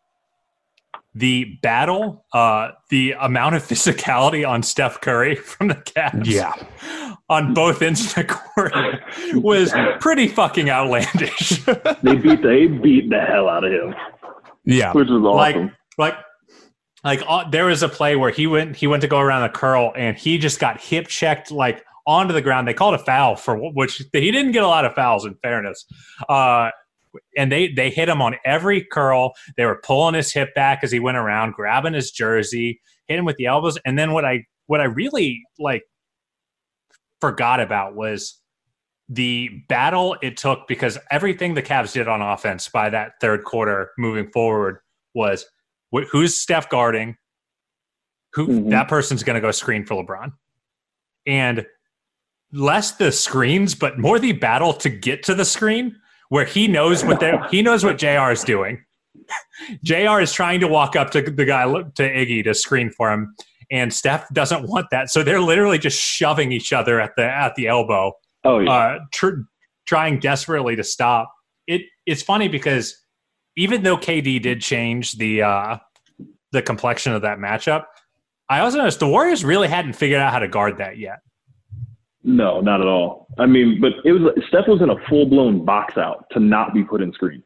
the battle, uh, the amount of physicality on Steph Curry from the Cavs yeah. on both ends of the court was pretty fucking outlandish. they beat they beat the hell out of him. Yeah. Which was awesome. Like, like, like uh, there was a play where he went he went to go around the curl and he just got hip checked like onto the ground. They called a foul for which he didn't get a lot of fouls in fairness. Uh, and they, they hit him on every curl. They were pulling his hip back as he went around, grabbing his jersey, hit him with the elbows. And then what I, what I really like forgot about was the battle it took, because everything the Cavs did on offense by that third quarter moving forward was wh- who's Steph guarding, who mm-hmm. that person's going to go screen for LeBron. And less the screens, but more the battle to get to the screen, where he knows what they he knows what J R is doing. J R is trying to walk up to the guy to Iggy to screen for him, and Steph doesn't want that. So they're literally just shoving each other at the at the elbow. Oh yeah, uh, tr- trying desperately to stop. It it's funny because even though K D did change the uh, the complexion of that matchup, I also noticed the Warriors really hadn't figured out how to guard that yet. No, not at all. I mean, but it was Steph was in a full-blown box out to not be put in screen.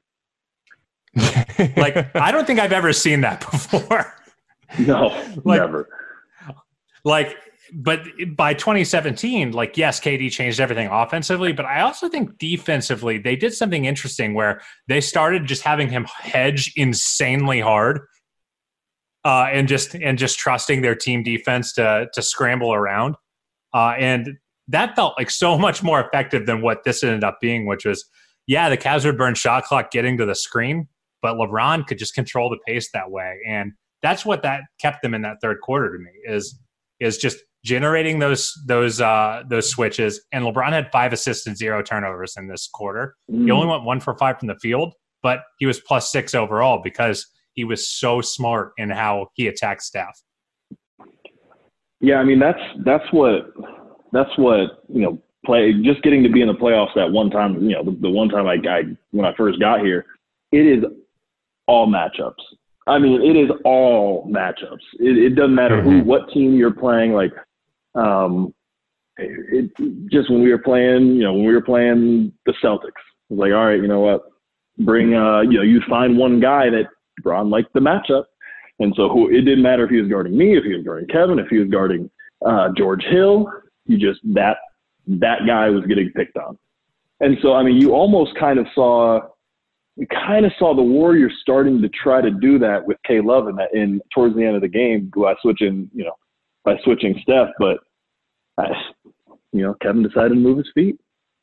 Like, I don't think I've ever seen that before. No, like, never. Like, but by twenty seventeen, like, yes, K D changed everything offensively, but I also think defensively they did something interesting where they started just having him hedge insanely hard uh, and just and just trusting their team defense to to scramble around. Uh, and that felt like so much more effective than what this ended up being, which was, yeah, the Cavs would burn shot clock getting to the screen, but LeBron could just control the pace that way. And that's what that kept them in that third quarter to me is, is just generating those, those, uh, those switches. And LeBron had five assists and zero turnovers in this quarter. Mm. He only went one for five from the field, but he was plus six overall because he was so smart in how he attacked Steph. Yeah. I mean, that's, that's what, That's what, you know, play just getting to be in the playoffs that one time, you know, the, the one time I, I, when I first got here, it is all matchups. I mean, it is all matchups. It, it doesn't matter who, what team you're playing. Like, um, it, it just when we were playing, you know, when we were playing the Celtics, it was like, all right, you know what, bring, uh, you know, you'd find one guy that Bron liked the matchup. And so who, it didn't matter if he was guarding me, if he was guarding Kevin, if he was guarding uh, George Hill. You just that that guy was getting picked on, and so I mean, you almost kind of saw you kind of saw the Warriors starting to try to do that with K Love in that in towards the end of the game by switching you know by switching Steph, but I, you know Kevin decided to move his feet.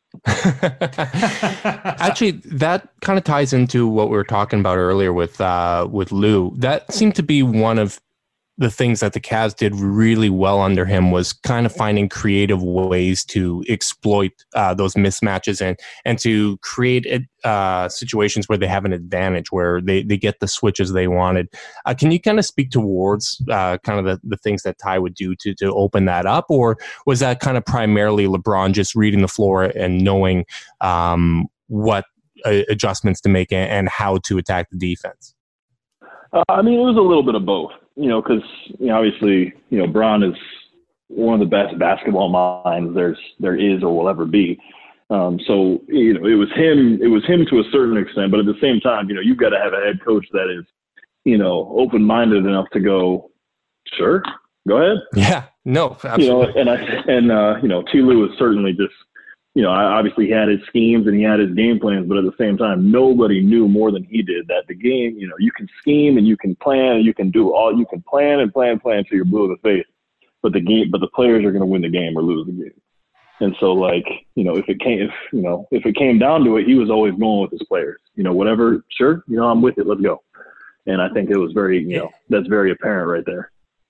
Actually, that kind of ties into what we were talking about earlier with uh, with Lou. That seemed to be one of the things that the Cavs did really well under him was kind of finding creative ways to exploit uh, those mismatches and and to create uh, situations where they have an advantage, where they, they get the switches they wanted. Uh, can you kind of speak towards uh, kind of the, the things that Ty would do to, to open that up? Or was that kind of primarily LeBron just reading the floor and knowing um, what uh, adjustments to make and, and how to attack the defense? Uh, I mean, it was a little bit of both. You know, because you know, obviously, you know, Bron is one of the best basketball minds there's there is or will ever be. Um, so you know, it was him. It was him to a certain extent, but at the same time, you know, you've got to have a head coach that is, you know, open-minded enough to go, sure, Go ahead. Yeah, no, absolutely. You know, and I and uh, you know, T. Lue was certainly just, you know, obviously he had his schemes and he had his game plans, but at the same time, nobody knew more than he did that the game, you know, you can scheme and you can plan and you can do all, you can plan and plan, plan until you're blue in the face, but the game, but the players are going to win the game or lose the game. And so, like, you know, if it came, if you know, if it came down to it, he was always going with his players. You know, whatever, sure, you know, I'm with it. Let's go. And I think it was very, you know, that's very apparent right there.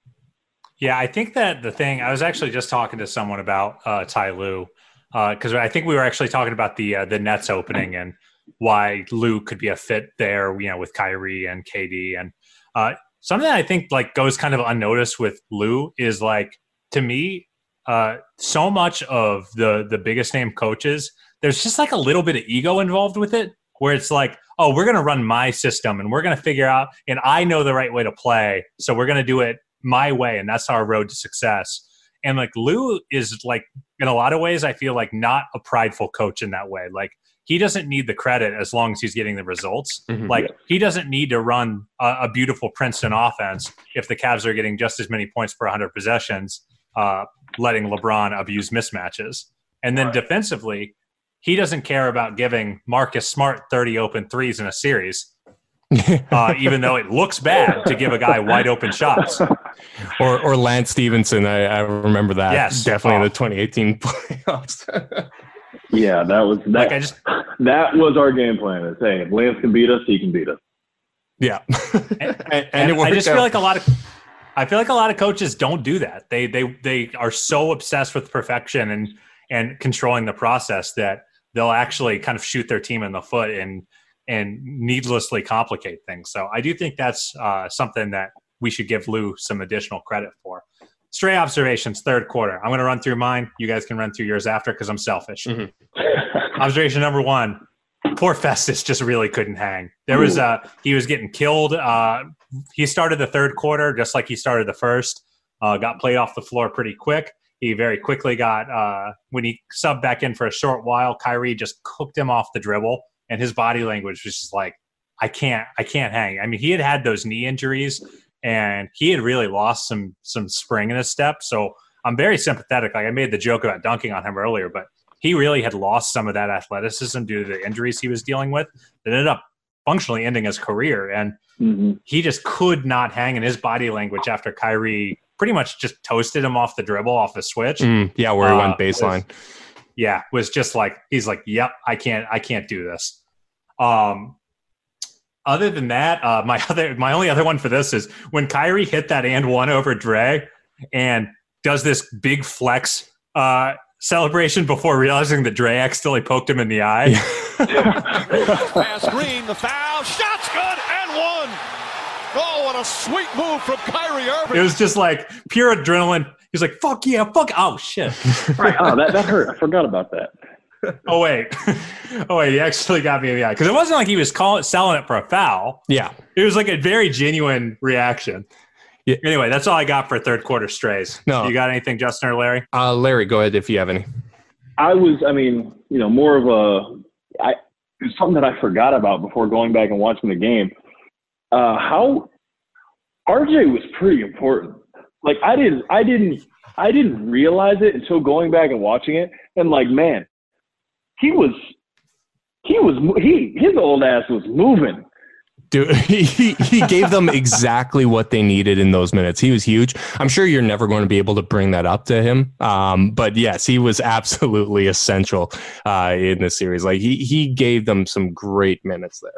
Yeah, I think that the thing, I was actually just talking to someone about uh, Ty Lue, because uh, I think we were actually talking about the uh, the Nets opening and why Lue could be a fit there, you know, with Kyrie and K D. And uh, something that I think like goes kind of unnoticed with Lue is like, to me, uh, so much of the the biggest name coaches, there's just like a little bit of ego involved with it, where it's like, oh, we're going to run my system and we're going to figure out, and I know the right way to play, so we're going to do it my way, and that's our road to success. And like Lue is like, in a lot of ways, I feel like not a prideful coach in that way. Like he doesn't need the credit as long as he's getting the results. Mm-hmm, like yeah. He doesn't need to run a, a beautiful Princeton offense if the Cavs are getting just as many points per one hundred possessions, uh, letting LeBron abuse mismatches. And then right. defensively, he doesn't care about giving Marcus Smart thirty open threes in a series. uh, even though it looks bad to give a guy wide open shots. Or or Lance Stevenson, I, I remember that. Yes, definitely oh. in the twenty eighteen playoffs. yeah, that was that. Like I just, that was our game plan. Is hey, if Lance can beat us, he can beat us. Yeah, and, and, and it I just out. feel like a lot of, I feel like a lot of coaches don't do that. They they they are so obsessed with perfection and and controlling the process that they'll actually kind of shoot their team in the foot and. and needlessly complicate things. So I do think that's uh, something that we should give Lue some additional credit for. Stray observations, third quarter. I'm going to run through mine. You guys can run through yours after because I'm selfish. Mm-hmm. Observation number one, poor Festus just really couldn't hang. There was uh, he was getting killed. Uh, he started the third quarter just like he started the first, uh, got played off the floor pretty quick. He very quickly got, uh, when he subbed back in for a short while, Kyrie just cooked him off the dribble. And his body language was just like, I can't, I can't hang. I mean, he had had those knee injuries, and he had really lost some some spring in his step. So I'm very sympathetic. Like I made the joke about dunking on him earlier, but he really had lost some of that athleticism due to the injuries he was dealing with. That ended up functionally ending his career, and mm-hmm. he just could not hang in his body language after Kyrie pretty much just toasted him off the dribble, off the switch. Mm, yeah, where he uh, went baseline. Was, Yeah, was just like he's like, yep, I can't, I can't do this. Um, other than that, uh, my other, my only other one for this is when Kyrie hit that and one over Dre and does this big flex uh, celebration before realizing that Dre accidentally poked him in the eye. Pass Green, the foul, shot's good, and one. Oh, what a sweet move from Kyrie Irving! It was just like pure adrenaline. He's like, fuck yeah, fuck. Oh, shit. Right. Oh, that, that hurt. I forgot about that. oh, wait. Oh, wait. He actually got me in the eye. Because it wasn't like he was call- selling it for a foul. Yeah. It was like a very genuine reaction. Yeah. Anyway, that's all I got for third quarter strays. No. You got anything, Justin or Larry? Uh, Larry, go ahead if you have any. I was, I mean, you know, more of a, I, it was something that I forgot about before going back and watching the game. Uh, how R J was pretty important. Like I didn't, I didn't, I didn't realize it until going back and watching it. And like, man, he was, he was, he, his old ass was moving. Dude, he, he gave them exactly what they needed in those minutes. He was huge. I'm sure you're never going to be able to bring that up to him. Um, but yes, he was absolutely essential uh, in this series. Like he, he gave them some great minutes there.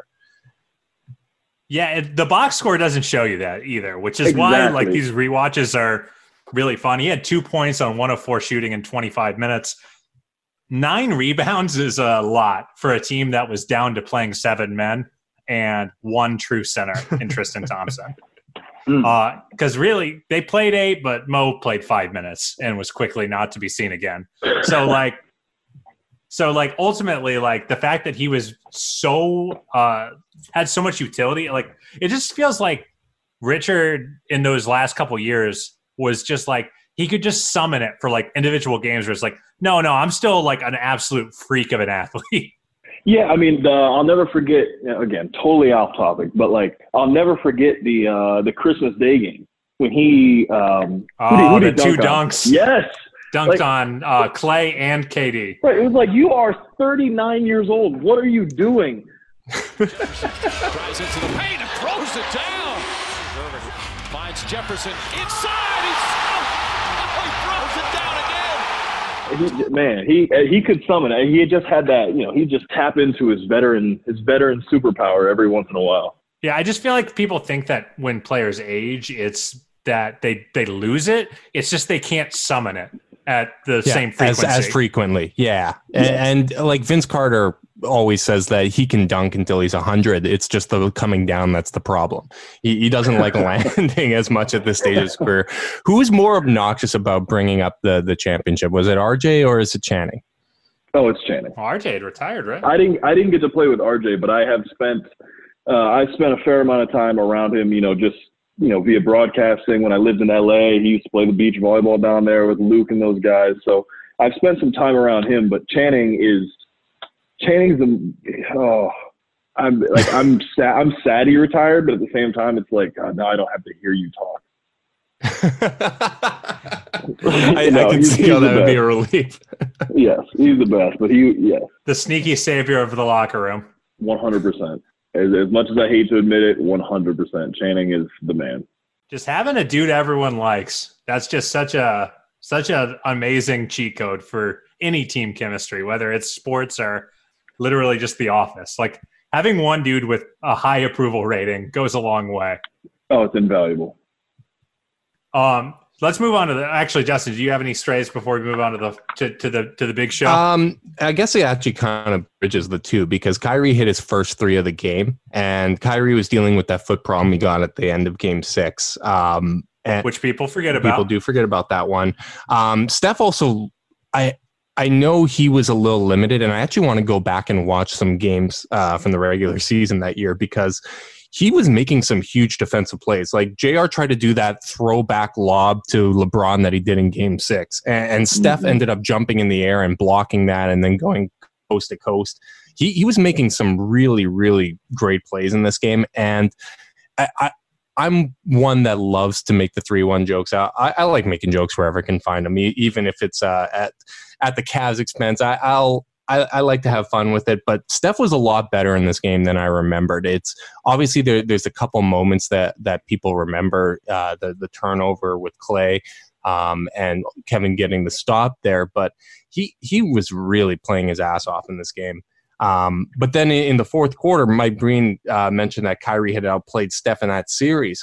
Yeah, it, the box score doesn't show you that either, which is exactly. why like these rewatches are really fun. He had two points on one of four shooting in twenty-five minutes. Nine rebounds is a lot for a team that was down to playing seven men and one true center in Tristan Thompson. Because uh, really, they played eight, but Mo played five minutes and was quickly not to be seen again. So like, so like ultimately, like the fact that he was so uh, had so much utility, like it just feels like Richard in those last couple years was just like he could just summon it for like individual games where it's like, no, no, I'm still like an absolute freak of an athlete. Yeah, I mean, the, I'll never forget. Again, totally off topic, but like I'll never forget the uh, the Christmas Day game when he um, oh, who did, who the did two dunk dunks. On? Yes, dunked like, on uh, Clay and K D. Right, it was like, you are thirty-nine years old. What are you doing? Drives into the paint and throws it down. Irving finds Jefferson inside. He's, oh, he throws it down again. He, man, he he could summon it. He just had that, you know, he just tap into his veteran his veteran superpower every once in a while. Yeah, I just feel like people think that when players age, it's that they they lose it. It's just they can't summon it at the yeah, same frequency. As, as frequently. Yeah. And, and like Vince Carter always says that he can dunk until he's one hundred. It's just the coming down that's the problem. He, he doesn't like landing as much at this stage of his career. Who was more obnoxious about bringing up the, the championship? Was it R J or is it Channing? Oh, it's Channing. Well, R J had retired, right? I didn't I didn't get to play with R J, but I have spent uh, I spent a fair amount of time around him, you know, just you know, via broadcasting. When I lived in L A, he used to play the beach volleyball down there with Luke and those guys. So I've spent some time around him, but Channing is Channing's the, oh, I'm like, I'm sad, I'm sad he retired, but at the same time, it's like, God, now I don't have to hear you talk. I, no, I can see how that would be a relief. Yes, he's the best, but he, yes. The sneaky savior of the locker room. one hundred percent. As, as much as I hate to admit it, one hundred percent. Channing is the man. Just having a dude everyone likes. That's just such a such an amazing cheat code for any team chemistry, whether it's sports or literally just the office. Like having one dude with a high approval rating goes a long way. Oh, it's invaluable. Um, let's move on to the. Actually, Justin, do you have any strays before we move on to the to, to the to the big show? Um, I guess it actually kind of bridges the two because Kyrie hit his first three of the game, and Kyrie was dealing with that foot problem he got at the end of Game Six. Um, and which people forget about. People do forget about that one. Um, Steph also, I. I know he was a little limited, and I actually want to go back and watch some games uh, from the regular season that year because he was making some huge defensive plays. Like J R tried to do that throwback lob to LeBron that he did in Game Six, and, and Steph mm-hmm. ended up jumping in the air and blocking that, and then going coast to coast. He he was making some really really great plays in this game, and I. I I'm one that loves to make the three one jokes. I, I like making jokes wherever I can find them, even if it's uh, at at the Cavs' expense. I, I'll I, I like to have fun with it. But Steph was a lot better in this game than I remembered. It's obviously there, there's a couple moments that that people remember, uh, the the turnover with Clay um, and Kevin getting the stop there, but he he was really playing his ass off in this game. Um, but then in the fourth quarter, Mike Breen uh, mentioned that Kyrie had outplayed Steph in that series.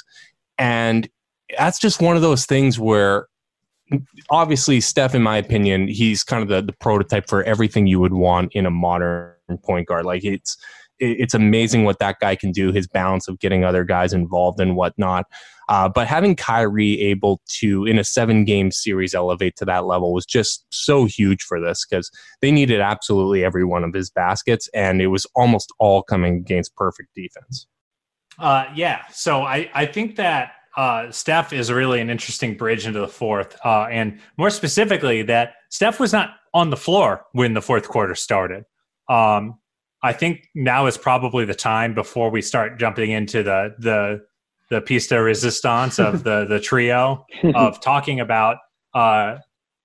And that's just one of those things where obviously Steph, in my opinion, he's kind of the, the prototype for everything you would want in a modern point guard. Like it's, it's amazing what that guy can do, his balance of getting other guys involved and whatnot. Uh, but having Kyrie able to, in a seven-game series, elevate to that level was just so huge for this because they needed absolutely every one of his baskets, and it was almost all coming against perfect defense. Uh, yeah, so I, I think that uh, Steph is really an interesting bridge into the fourth, uh, and more specifically that Steph was not on the floor when the fourth quarter started. Um, I think now is probably the time before we start jumping into the the the piece de resistance of the the trio of talking about uh,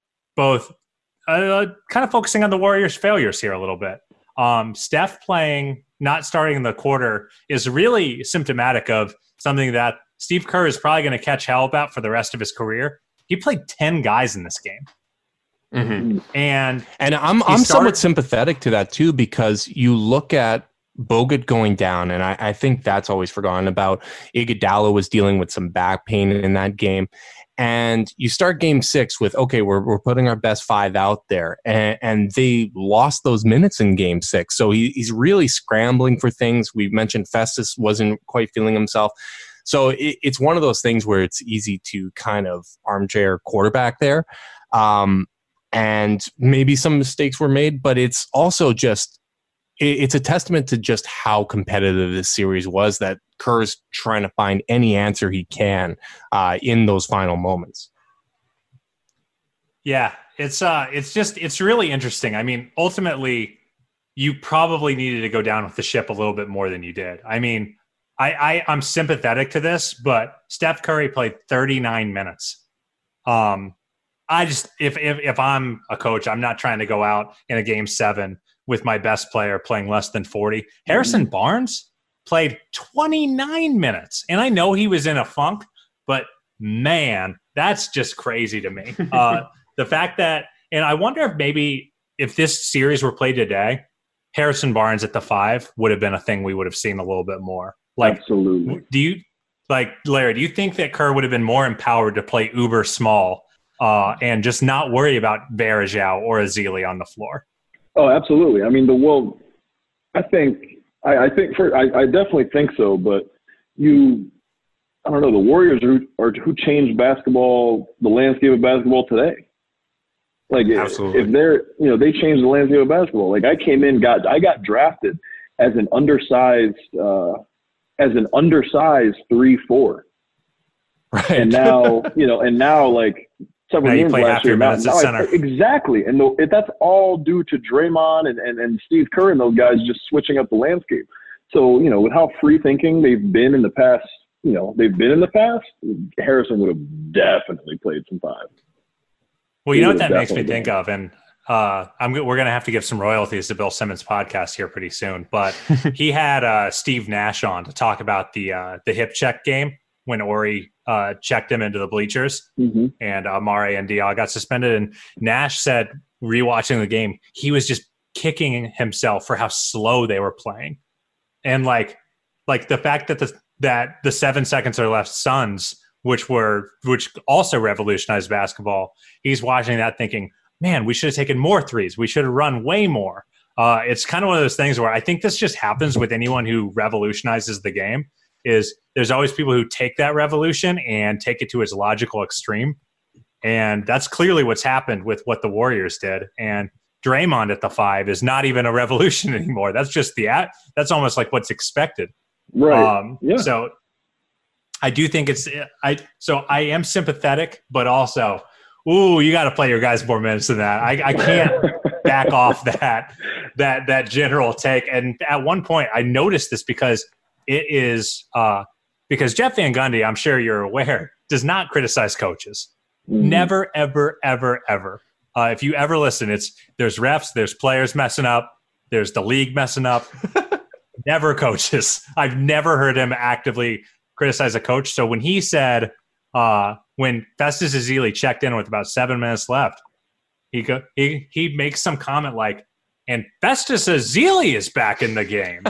both uh, kind of focusing on the Warriors' failures here a little bit. Um, Steph playing, not starting in the quarter is really symptomatic of something that Steve Kerr is probably going to catch hell about for the rest of his career. He played ten guys in this game. Mm-hmm. And and I'm I'm started, somewhat sympathetic to that too because you look at Bogut going down, and I, I think that's always forgotten about. Iguodala was dealing with some back pain in that game, and you start Game Six with okay, we're we're putting our best five out there, and, and they lost those minutes in Game Six, so he, he's really scrambling for things. We mentioned Festus wasn't quite feeling himself. So it, it's one of those things where it's easy to kind of armchair quarterback there. Um, And maybe some mistakes were made, but it's also just, it's a testament to just how competitive this series was that Kerr's trying to find any answer he can uh, in those final moments. Yeah, it's uh, it's just, it's really interesting. I mean, ultimately, you probably needed to go down with the ship a little bit more than you did. I mean, I, I I'm sympathetic to this, but Steph Curry played thirty-nine minutes. Um, I just if if if I'm a coach, I'm not trying to go out in a game seven with my best player playing less than forty. Harrison mm-hmm. Barnes played twenty-nine minutes, and I know he was in a funk, but man, that's just crazy to me. Uh, the fact that, and I wonder if maybe if this series were played today, Harrison Barnes at the five would have been a thing we would have seen a little bit more. Like, absolutely. Do you like Larry? Do you think that Kerr would have been more empowered to play uber small uh, and just not worry about Varejao or Ezeli on the floor? Oh, absolutely. I mean, the well, I think I, I think for I, I definitely think so. But you, I don't know. The Warriors are, are who changed basketball, the landscape of basketball today. Like, absolutely. if, if they're, you know, they changed the landscape of basketball. Like, I came in, got I got drafted as an undersized. Uh, as an undersized three four. Right. And now, you know, and now like several now games last year. Now, now I, exactly. And the, it, that's all due to Draymond and, and, and Steve Kerr and those guys just switching up the landscape. So, you know, with how free thinking they've been in the past, you know, they've been in the past, Harrison would have definitely played some five. Well, you he know what that makes me think of? And Uh, I'm we're going to have to give some royalties to Bill Simmons' podcast here pretty soon. But he had uh, Steve Nash on to talk about the uh, the hip check game when Ori uh, checked him into the bleachers, mm-hmm. and uh, Mare and Diaw got suspended. And Nash said, rewatching the game, he was just kicking himself for how slow they were playing, and like like the fact that the that the seven seconds or left Suns, which were which also revolutionized basketball. He's watching that thinking, man, we should have taken more threes. We should have run way more. Uh, it's kind of one of those things where I think this just happens with anyone who revolutionizes the game is there's always people who take that revolution and take it to its logical extreme. And that's clearly what's happened with what the Warriors did. And Draymond at the five is not even a revolution anymore. That's just the at. That's almost like what's expected. Right. Um, yeah. So I do think it's I. So I am sympathetic, but also, ooh, you got to play your guys more minutes than that. I, I can't back off that that that general take. And at one point, I noticed this because it is uh, because Jeff Van Gundy, I'm sure you're aware, does not criticize coaches. Mm-hmm. Never, ever, ever, ever. Uh, if you ever listen, it's there's refs, there's players messing up, there's the league messing up. Never coaches. I've never heard him actively criticize a coach. So when he said, uh, when Festus Ezeli checked in with about seven minutes left, he go, he he makes some comment like, and Festus Ezeli is back in the game.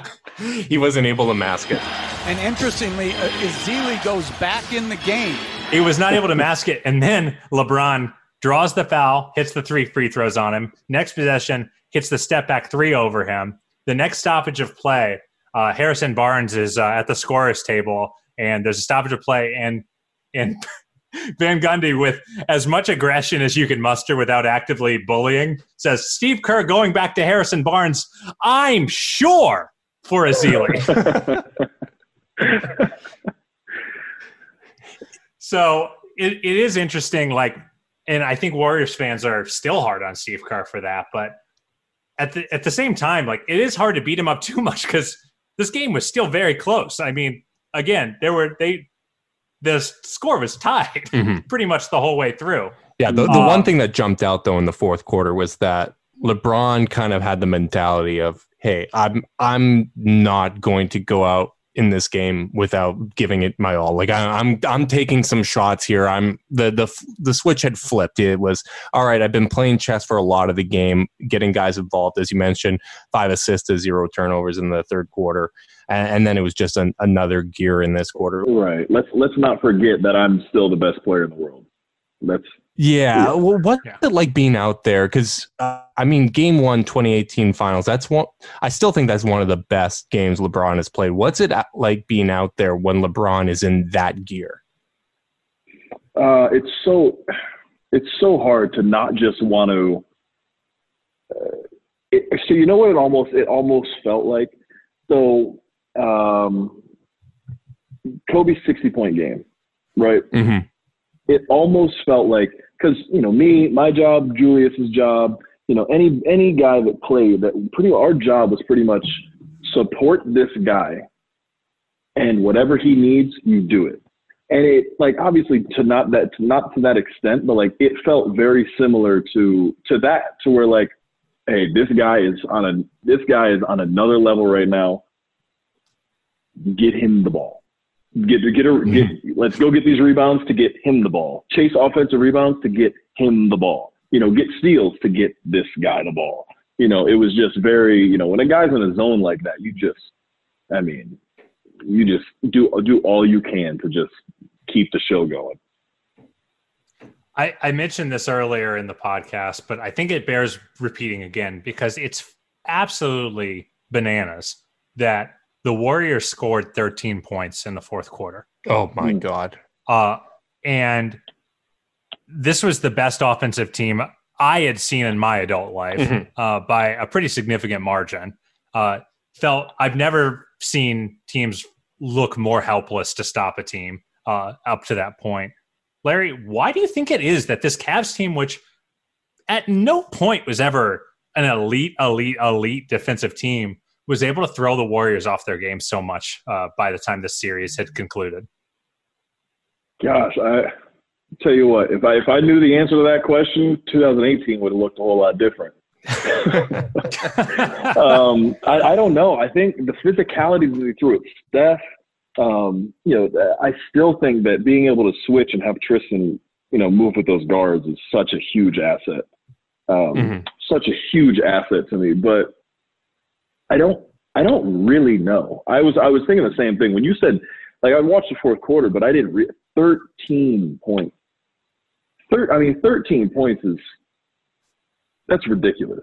He wasn't able to mask it. And interestingly, uh, Ezeli goes back in the game. He was not able to mask it. And then LeBron draws the foul, hits the three free throws on him. Next possession, hits the step back three over him. The next stoppage of play, uh, Harrison Barnes is uh, at the scorer's table, and there's a stoppage of play, and and Van Gundy, with as much aggression as you can muster without actively bullying, says, Steve Kerr going back to Harrison Barnes, I'm sure, for Ezeli. So it, it is interesting, like, and I think Warriors fans are still hard on Steve Kerr for that, but at the at the same time, like, it is hard to beat him up too much because this game was still very close. I mean, again, there were they the score was tied mm-hmm. pretty much the whole way through. Yeah, the, the um, one thing that jumped out though in the fourth quarter was that LeBron kind of had the mentality of, hey, I'm I'm not going to go out in this game without giving it my all. Like I, I'm, I'm taking some shots here. I'm the, the, the switch had flipped. It was all right. I've been playing chess for a lot of the game, getting guys involved, as you mentioned, five assists to zero turnovers in the third quarter. And, and then it was just an, another gear in this quarter. Right. Let's, let's not forget that I'm still the best player in the world. That's, Yeah. yeah. Well, what's yeah. it like being out there? Because, uh, I mean, game one, twenty eighteen finals, that's one, I still think that's one of the best games LeBron has played. What's it like being out there when LeBron is in that gear? Uh, it's so, it's so hard to not just want to, uh, it, so you know what it almost, it almost felt like? So, um, Kobe's sixty point game, right? Mm-hmm. It almost felt like, because, you know, me, my job, Julius's job, you know, any any guy that played, that pretty our job was pretty much support this guy and whatever he needs, you do it. And it, like, obviously to not that, to not to that extent, but like, it felt very similar to, to that, to where like, hey, this guy is on a, this guy is on another level right now. Get him the ball. Get, get, a, get, let's go get these rebounds to get him the ball. Chase offensive rebounds to get him the ball. You know, get steals to get this guy the ball. You know, it was just very, you know, when a guy's in a zone like that, you just, I mean, you just do do all you can to just keep the show going. I, I mentioned this earlier in the podcast, but I think it bears repeating again because it's absolutely bananas that the Warriors scored thirteen points in the fourth quarter. Oh, my mm. God. Uh, and this was the best offensive team I had seen in my adult life mm-hmm. uh, by a pretty significant margin. Uh, felt I've never seen teams look more helpless to stop a team uh, up to that point. Larry, why do you think it is that this Cavs team, which at no point was ever an elite, elite, elite defensive team, was able to throw the Warriors off their game so much uh, by the time this series had concluded? Gosh, I tell you what, if I if I knew the answer to that question, two thousand eighteen would have looked a whole lot different. um, I, I don't know. I think the physicality that they threw at Steph, um, you know, I still think that being able to switch and have Tristan, you know, move with those guards is such a huge asset. Um, mm-hmm. Such a huge asset to me. But I don't, I don't really know. I was, I was thinking the same thing when you said, like, I watched the fourth quarter, but I didn't. Re- thirteen points. Thir- I mean, thirteen points is. That's ridiculous.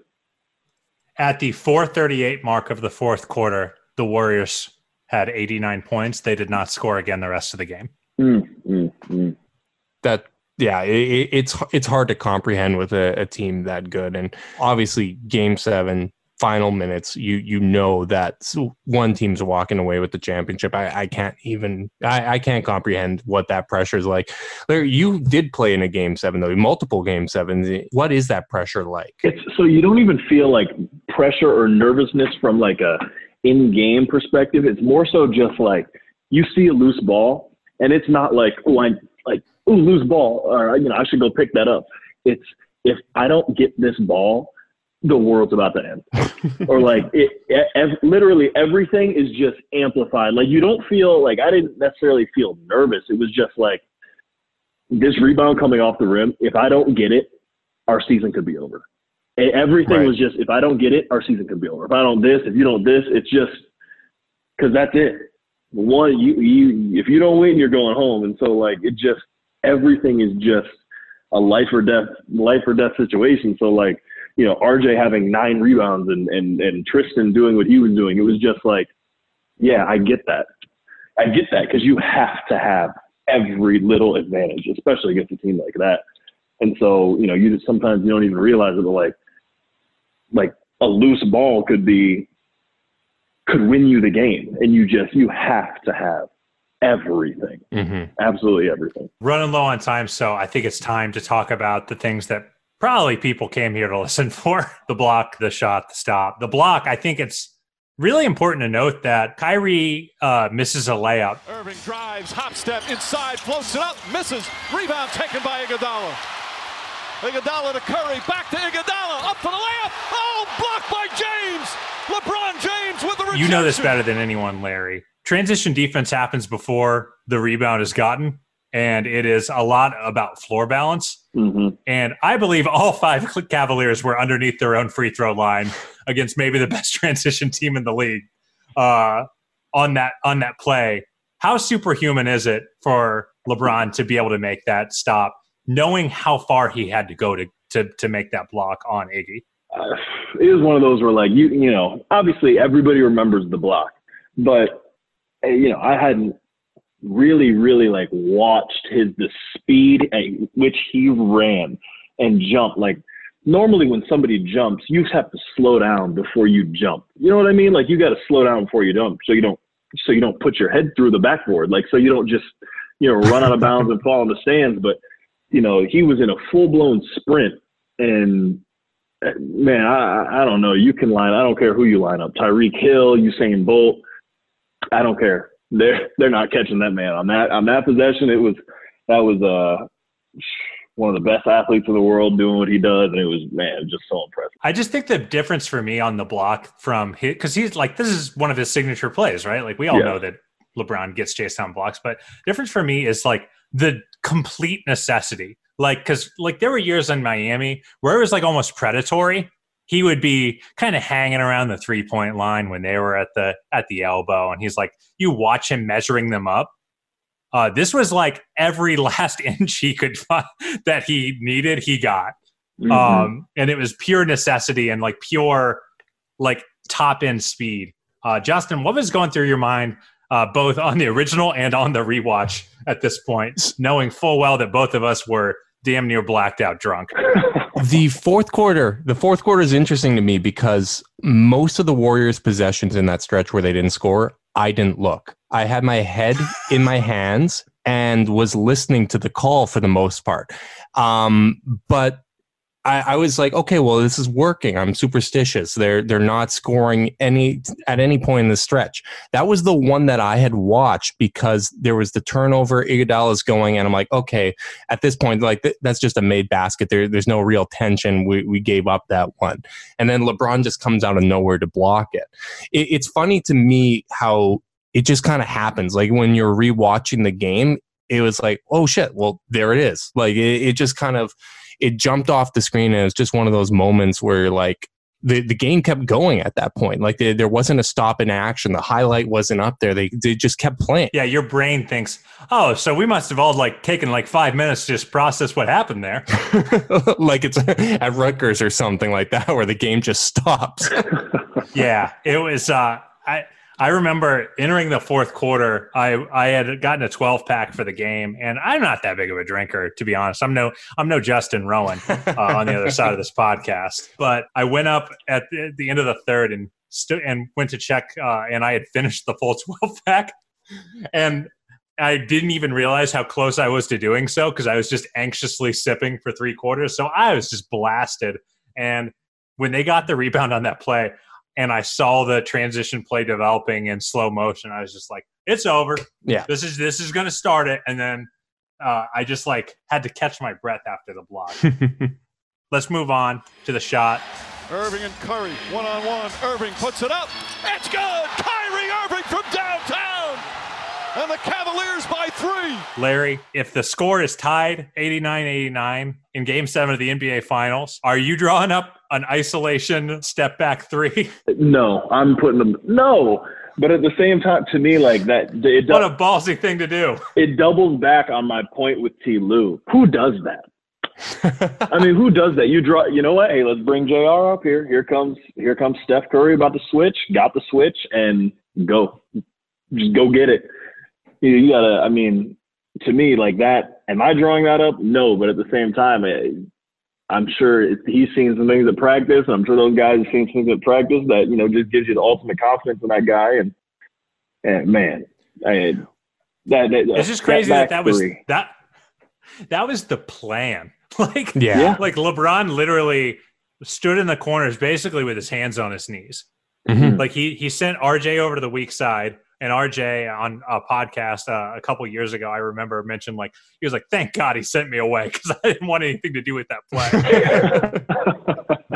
At the four thirty-eight mark of the fourth quarter, the Warriors had eighty-nine points. They did not score again the rest of the game. Mm, mm, mm. That, yeah, it, it's it's hard to comprehend with a, a team that good. And obviously, Game Seven, final minutes, you you know that one team's walking away with the championship. I, I can't even I, I can't comprehend what that pressure is like. Larry, you did play in a Game Seven though, multiple Game Sevens. What is that pressure like? It's so you don't even feel like pressure or nervousness from like a in-game perspective. It's more so just like you see a loose ball, and it's not like oh I like oh loose ball or you know I should go pick that up. It's if I don't get this ball, the world's about to end. Or like it, ev- literally everything is just amplified. Like you don't feel like, I didn't necessarily feel nervous. It was just like this rebound coming off the rim. If I don't get it, our season could be over. And everything right. was just, if I don't get it, our season could be over. If I don't this, if you don't this, it's just, cause that's it. One, you, you, if you don't win, you're going home. And so like, it just, everything is just a life or death, life or death situation. So like, you know, R J having nine rebounds and, and, and Tristan doing what he was doing. It was just like, yeah, I get that. I get that because you have to have every little advantage, especially against a team like that. And so, you know, you just, sometimes you don't even realize it, but like, like a loose ball could be, could win you the game. And you just, you have to have everything, mm-hmm. absolutely everything. Running low on time. So I think it's time to talk about the things that probably people came here to listen for. The block, the shot, the stop. The block, I think it's really important to note that Kyrie uh, misses a layup. Irving drives, hop step inside, floats it up, misses. Rebound taken by Iguodala. Iguodala to Curry, back to Iguodala, up for the layup. Oh, blocked by James. LeBron James with the rejection. You know this better than anyone, Larry. Transition defense happens before the rebound is gotten. And it is a lot about floor balance. Mm-hmm. And I believe all five Cavaliers were underneath their own free throw line against maybe the best transition team in the league uh, on that on that play. How superhuman is it for LeBron to be able to make that stop, knowing how far he had to go to to, to make that block on Iggy? Uh, it was one of those where, like, you you know, obviously everybody remembers the block. But, you know, I hadn't really, really like watched his the speed at which he ran and jumped. Like normally when somebody jumps, you have to slow down before you jump. You know what I mean? Like you got to slow down before you jump, so you don't so you don't put your head through the backboard. Like so you don't just you know run out of bounds and fall in the stands. But you know he was in a full blown sprint, and man, I I don't know. You can line. I don't care who you line up. Tyreek Hill, Usain Bolt. I don't care. they're they're not catching that man on that on that possession. It was that was uh one of the best athletes in the world doing what he does, and it was man, it was just so impressive. I just think the difference for me on the block from his, because he's like, this is one of his signature plays, right? Like we all yeah. know that LeBron gets chased down blocks, but difference for me is like the complete necessity. Like, because like there were years in Miami where it was like almost predatory. He would be kind of hanging around the three point line when they were at the at the elbow, and he's like, you watch him measuring them up. Uh, this was like every last inch he could find that he needed, he got, mm-hmm. um, and it was pure necessity and like pure like top end speed. Uh, Justin, what was going through your mind? Uh, both on the original and on the rewatch at this point, knowing full well that both of us were damn near blacked out drunk. The fourth quarter, the fourth quarter is interesting to me because most of the Warriors' possessions in that stretch where they didn't score, I didn't look. I had my head in my hands and was listening to the call for the most part. Um, but I, I was like, okay, well, this is working. I'm superstitious. They're they're not scoring any at any point in the stretch. That was the one that I had watched because there was the turnover. Iguodala's going, and I'm like, okay, at this point, like th- that's just a made basket. There, there's no real tension. We we gave up that one, and then LeBron just comes out of nowhere to block it. it it's funny to me how it just kind of happens. Like when you're rewatching the game, it was like, oh shit, well there it is. Like it, it just kind of. It jumped off the screen, and it was just one of those moments where, like, the, the game kept going at that point. Like, they, there wasn't a stop in action. The highlight wasn't up there. They they just kept playing. Yeah, your brain thinks, oh, so we must have all, like, taken, like, five minutes to just process what happened there. Like it's at Rutgers or something like that where the game just stops. Yeah, it was uh, – I – I remember entering the fourth quarter, I, I had gotten a twelve pack for the game, and I'm not that big of a drinker, to be honest. I'm no I'm no Justin Rowan uh, on the other side of this podcast. But I went up at the, at the end of the third and stu- and went to check, uh, and I had finished the full twelve pack, and I didn't even realize how close I was to doing so because I was just anxiously sipping for three quarters. So I was just blasted. And when they got the rebound on that play, and I saw the transition play developing in slow motion, I was just like, it's over. Yeah. This is this is going to start it. And then uh, I just like had to catch my breath after the block. Let's move on to the shot. Irving and Curry, one-on-one. Irving puts it up. It's good! Kyrie Irving from downtown! And the Cavaliers by three. Larry, if the score is tied eighty-nine eighty-nine in Game seven of the N B A Finals, are you drawing up an isolation step-back three? No, I'm putting them – no. But at the same time, to me, like that – it What a ballsy thing to do. It doubles back on my point with T. Lue. Who does that? I mean, who does that? You draw – you know what? Hey, let's bring J R up here. Here comes here comes Steph Curry about to switch, got the switch, and go. Just go get it. You, you got to – I mean, to me, like that – am I drawing that up? No, but at the same time, I, I'm sure he's seen some things at practice. And I'm sure those guys have seen some things at practice that, you know, just gives you the ultimate confidence in that guy. And, and man, I, that, that it's just crazy that that was – that that was the plan. Like, yeah. like LeBron literally stood in the corners basically with his hands on his knees. Mm-hmm. Like he he sent R J over to the weak side, and R J on a podcast uh, a couple years ago, I remember mentioned like he was like, "Thank God he sent me away because I didn't want anything to do with that play."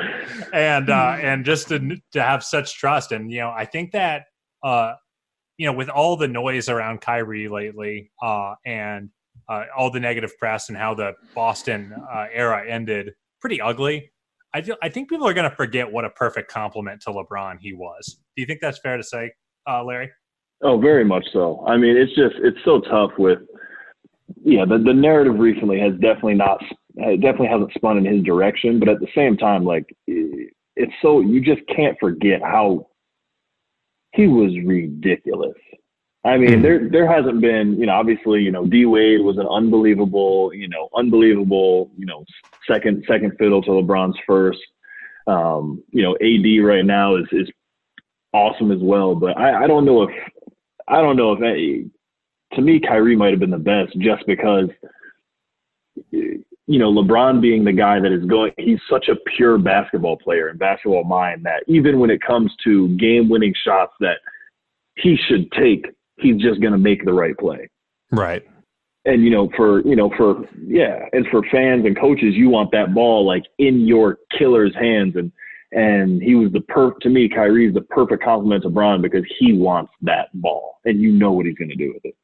and uh, and just to to have such trust, and you know, I think that uh, you know, with all the noise around Kyrie lately, uh, and uh, all the negative press and how the Boston uh, era ended pretty ugly. I feel, I think people are going to forget what a perfect compliment to LeBron he was. Do you think that's fair to say, uh, Larry? Oh, very much so. I mean, it's just it's so tough with yeah. The, the narrative recently has definitely not it definitely hasn't spun in his direction, but at the same time, like it's so you just can't forget how he was ridiculous. I mean, there there hasn't been, you know, obviously, you know, D Wade was an unbelievable, you know, unbelievable, you know, second second fiddle to LeBron's first. Um, you know, A D right now is is awesome as well, but I, I don't know if I don't know if any, to me Kyrie might have been the best just because, you know, LeBron being the guy that is going, he's such a pure basketball player and basketball mind that even when it comes to game winning shots that he should take he's just going to make the right play. Right. And, you know, for, you know, for, yeah. And for fans and coaches, you want that ball like in your killer's hands. And, and he was the per to me, Kyrie's the perfect complement to Bron because he wants that ball and you know what he's going to do with it.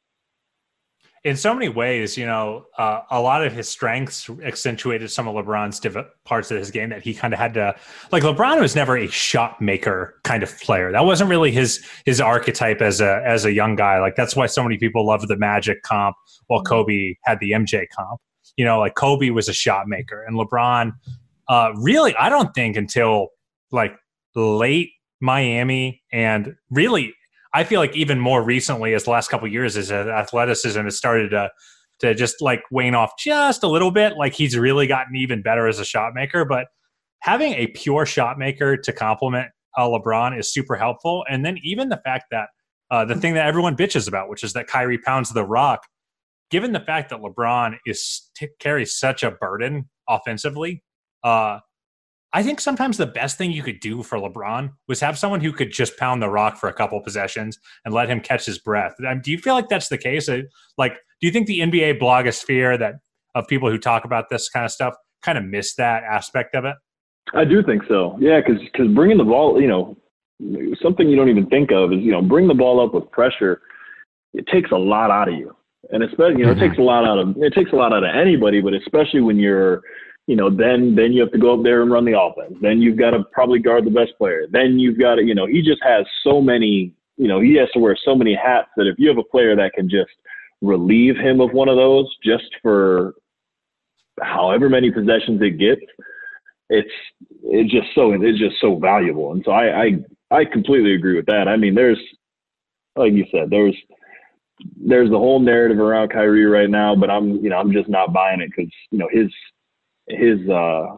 In so many ways, you know, uh, a lot of his strengths accentuated some of LeBron's div- parts of his game that he kind of had to, like LeBron was never a shot maker kind of player. That wasn't really his, his archetype as a, as a young guy. Like that's why so many people loved the Magic comp while Kobe had the M J comp, you know, like Kobe was a shot maker and LeBron uh, really, I don't think until like late Miami and really, I feel like even more recently as the last couple of years as athleticism has started to to just like wane off just a little bit. Like he's really gotten even better as a shot maker, but having a pure shot maker to complement uh, LeBron is super helpful. And then even the fact that uh, the thing that everyone bitches about, which is that Kyrie pounds the rock, given the fact that LeBron is t- carries such a burden offensively, uh, I think sometimes the best thing you could do for LeBron was have someone who could just pound the rock for a couple possessions and let him catch his breath. I mean, do you feel like that's the case? Like, do you think the N B A blogosphere that of people who talk about this kind of stuff kind of miss that aspect of it? I do think so. Yeah, because because bringing the ball, you know, something you don't even think of is, you know, bring the ball up with pressure. It takes a lot out of you, and especially, you know, mm-hmm. it takes a lot out of it takes a lot out of anybody, but especially when you're, you know, then then you have to go up there and run the offense. Then you've got to probably guard the best player. Then you've got to, you know, he just has so many, you know, he has to wear so many hats that if you have a player that can just relieve him of one of those just for however many possessions it gets, it's it's just so it's just so valuable. And so I I, I completely agree with that. I mean, there's, like you said, there's there's the whole narrative around Kyrie right now, but I'm you know I'm just not buying it because, you know, his his uh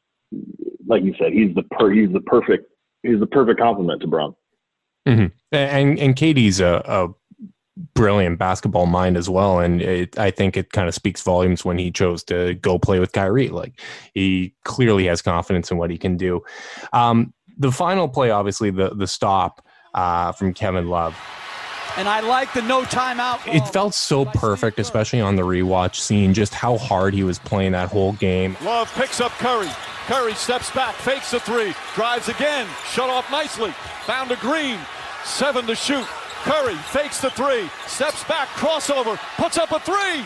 like you said, he's the per he's the perfect he's the perfect complement to Bron. Mm-hmm. And and K D's a, a brilliant basketball mind as well, and it, I think it kind of speaks volumes when he chose to go play with Kyrie. Like he clearly has confidence in what he can do. Um, the final play, obviously, the the stop uh, from Kevin Love. And I like the no timeout call. It felt so perfect, especially on the rewatch, seeing just how hard he was playing that whole game. Love picks up Curry. Curry steps back, fakes a three, drives again, shut off nicely. Found to Green, seven to shoot. Curry fakes the three, steps back, crossover, puts up a three.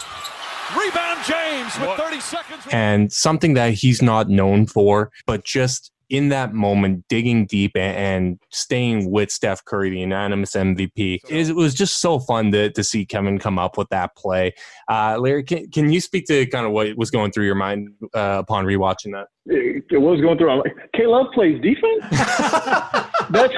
Rebound James with thirty seconds. And something that he's not known for, but just in that moment, digging deep and staying with Steph Curry, the unanimous M V P, it was just so fun to, to see Kevin come up with that play. Uh, Larry, can, can you speak to kind of what was going through your mind uh, upon rewatching that? What was going through? I'm like, K-Love plays defense? That's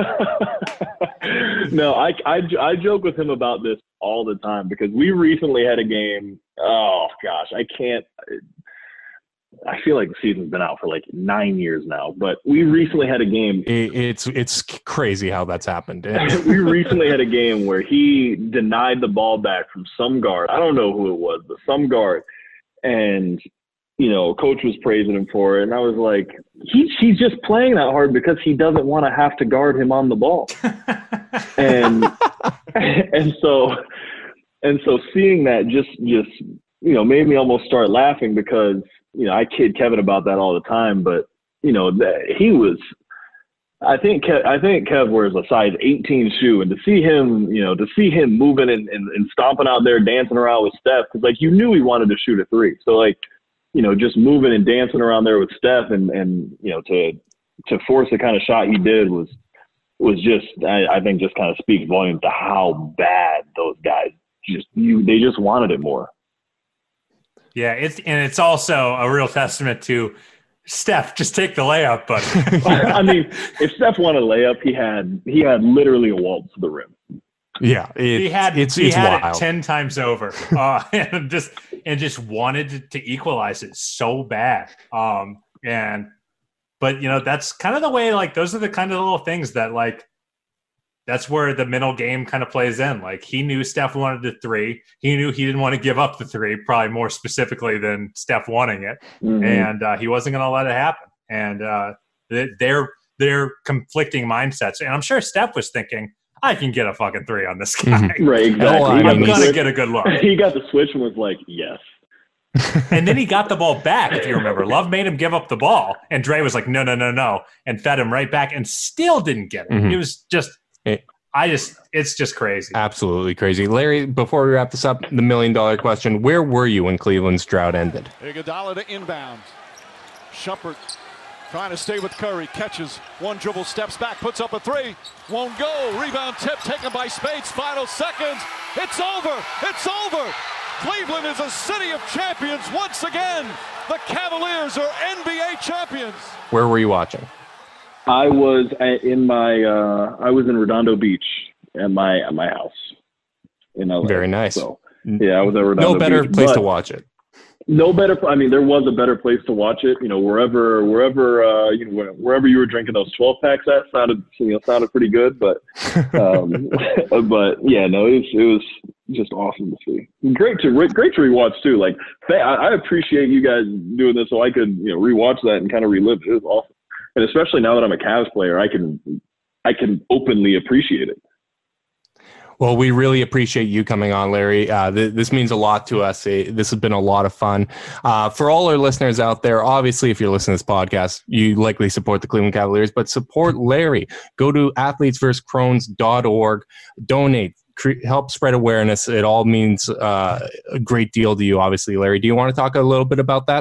no, I, I, I joke with him about this all the time because we recently had a game. Oh, gosh, I can't – I feel like the season's been out for like nine years now, but we recently had a game. It, it's it's crazy how that's happened. We recently had a game where he denied the ball back from some guard. I don't know who it was, but some guard. And, you know, coach was praising him for it. And I was like, he, he's just playing that hard because he doesn't want to have to guard him on the ball. and and so and so seeing that just just, you know, made me almost start laughing because, you know, I kid Kevin about that all the time, but, you know, that he was, I think, Kev, I think Kev wears a size eighteen shoe, and to see him, you know, to see him moving and, and, and stomping out there, dancing around with Steph, because, like, you knew he wanted to shoot a three. So, like, you know, just moving and dancing around there with Steph and, and you know, to to force the kind of shot he did was, was just, I, I think, just kind of speaks volumes to how bad those guys just, you, they just wanted it more. Yeah, it's and it's also a real testament to Steph. Just take the layup, buddy. I mean, if Steph wanted a layup, he had he had literally a waltz to the rim. Yeah, it, he had it's he it's had wild. it ten times over, uh, and just and just wanted to equalize it so bad. Um, and but you know that's kind of the way. Like those are the kind of little things that like. That's where the mental game kind of plays in. Like he knew Steph wanted the three. He knew he didn't want to give up the three, probably more specifically than Steph wanting it. Mm-hmm. And uh, he wasn't going to let it happen. And uh, they're, they're conflicting mindsets. And I'm sure Steph was thinking, I can get a fucking three on this guy. Mm-hmm. Right, exactly. No, I I'm mean, going to switch. get a good look. He got the switch and was like, yes. And then he got the ball back, if you remember. Love made him give up the ball. And Dre was like, no, no, no, no. And fed him right back and still didn't get it. Mm-hmm. It was just, it, I just, it's just crazy. Absolutely crazy. Larry, before we wrap this up, the million dollar question, where were you when Cleveland's drought ended? Iguodala to inbound. Shumpert trying to stay with Curry. Catches one dribble, steps back, puts up a three. Won't go. Rebound tip taken by Spades. Final seconds. It's over. It's over. Cleveland is a city of champions once again. The Cavaliers are N B A champions. Where were you watching? I was in my uh, I was in Redondo Beach at my at my house in L A. Very nice. So yeah, I was at Redondo No better Beach, place but to watch it. No better. I mean, there was a better place to watch it. You know, wherever wherever uh, you know wherever you were drinking those twelve packs at sounded you know sounded pretty good. But um, but yeah, no, it was it was just awesome to see. Great to great to rewatch too. Like I, I appreciate you guys doing this so I could you know rewatch that and kind of relive it. It was awesome. And especially now that I'm a Cavs player, I can I can openly appreciate it. Well, we really appreciate you coming on, Larry. Uh, th- this means a lot to us. It, this has been a lot of fun. Uh, for all our listeners out there, obviously, if you're listening to this podcast, you likely support the Cleveland Cavaliers, but support Larry. Go to athletes versus crones dot org, donate, cre- help spread awareness. It all means uh, a great deal to you, obviously, Larry. Do you want to talk a little bit about that?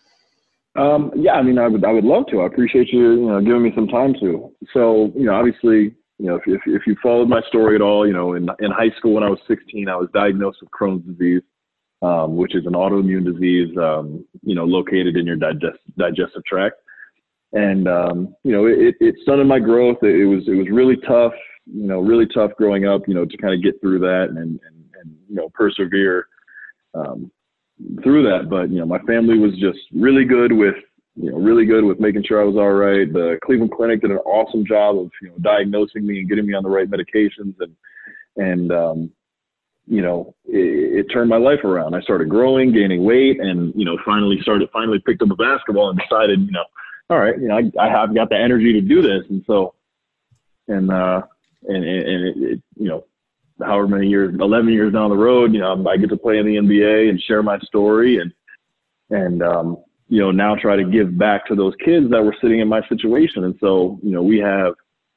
Um, yeah, I mean, I would I would love to. I appreciate you, you know, giving me some time to. So, you know, obviously, you know, if, if, if you followed my story at all, you know, in, in high school when I was sixteen, I was diagnosed with Crohn's disease, um, which is an autoimmune disease, um, you know, located in your digest, digestive tract. And, um, you know, it, it stunted my growth. It, it was it was really tough, you know, really tough growing up, you know, to kind of get through that and, and, and you know, persevere um, through that. But, you know, my family was just really good with, you know, really good with making sure I was all right. The Cleveland Clinic did an awesome job of, you know, diagnosing me and getting me on the right medications. And, and, um, you know, it, it turned my life around. I started growing, gaining weight, and, you know, finally started, finally picked up a basketball and decided, you know, all right, you know, I, I have got the energy to do this. And so, and, uh, and, and it, it, you know, however many years, eleven years down the road, you know, I get to play in the N B A and share my story and, and, um, you know, now try to give back to those kids that were sitting in my situation. And so, you know, we have,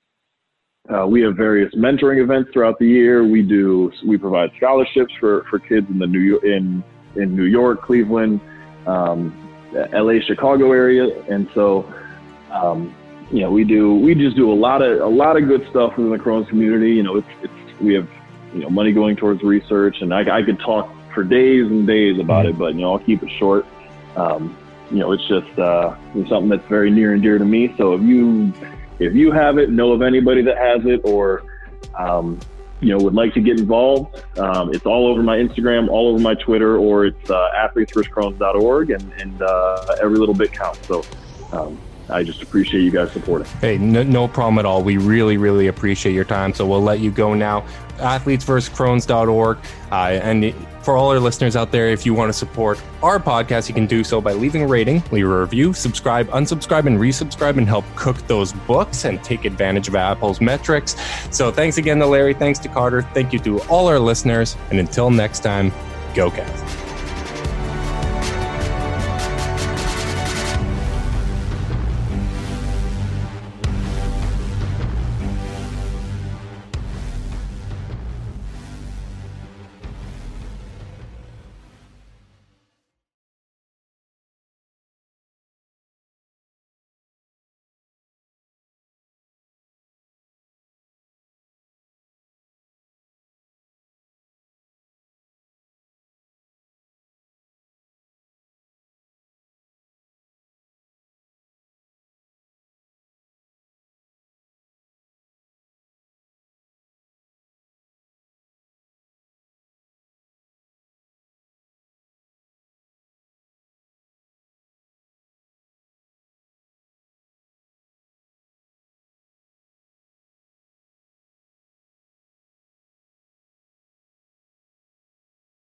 uh, we have various mentoring events throughout the year. We do, we provide scholarships for, for kids in the New York, in, in New York, Cleveland, um, L A, Chicago area. And so, um, you know, we do, we just do a lot of, a lot of good stuff within the Crohn's community. You know, it's, it's, we have, you know, money going towards research, and I, I could talk for days and days about it, but, you know, I'll keep it short. Um, you know, it's just uh, it's something that's very near and dear to me. So if you if you have it, know of anybody that has it, or um, you know, would like to get involved, um, it's all over my Instagram, all over my Twitter, or it's uh, athletes versus crones dot org, and, and uh, every little bit counts. So um, I just appreciate you guys supporting. Hey, no, no problem at all. We really, really appreciate your time. So we'll let you go now. athletes versus crones dot org. Uh, and for all our listeners out there, if you want to support our podcast, you can do so by leaving a rating, leave a review, subscribe, unsubscribe, and resubscribe, and help cook those books and take advantage of Apple's metrics. So thanks again to Larry. Thanks to Carter. Thank you to all our listeners. And until next time, go Cavs.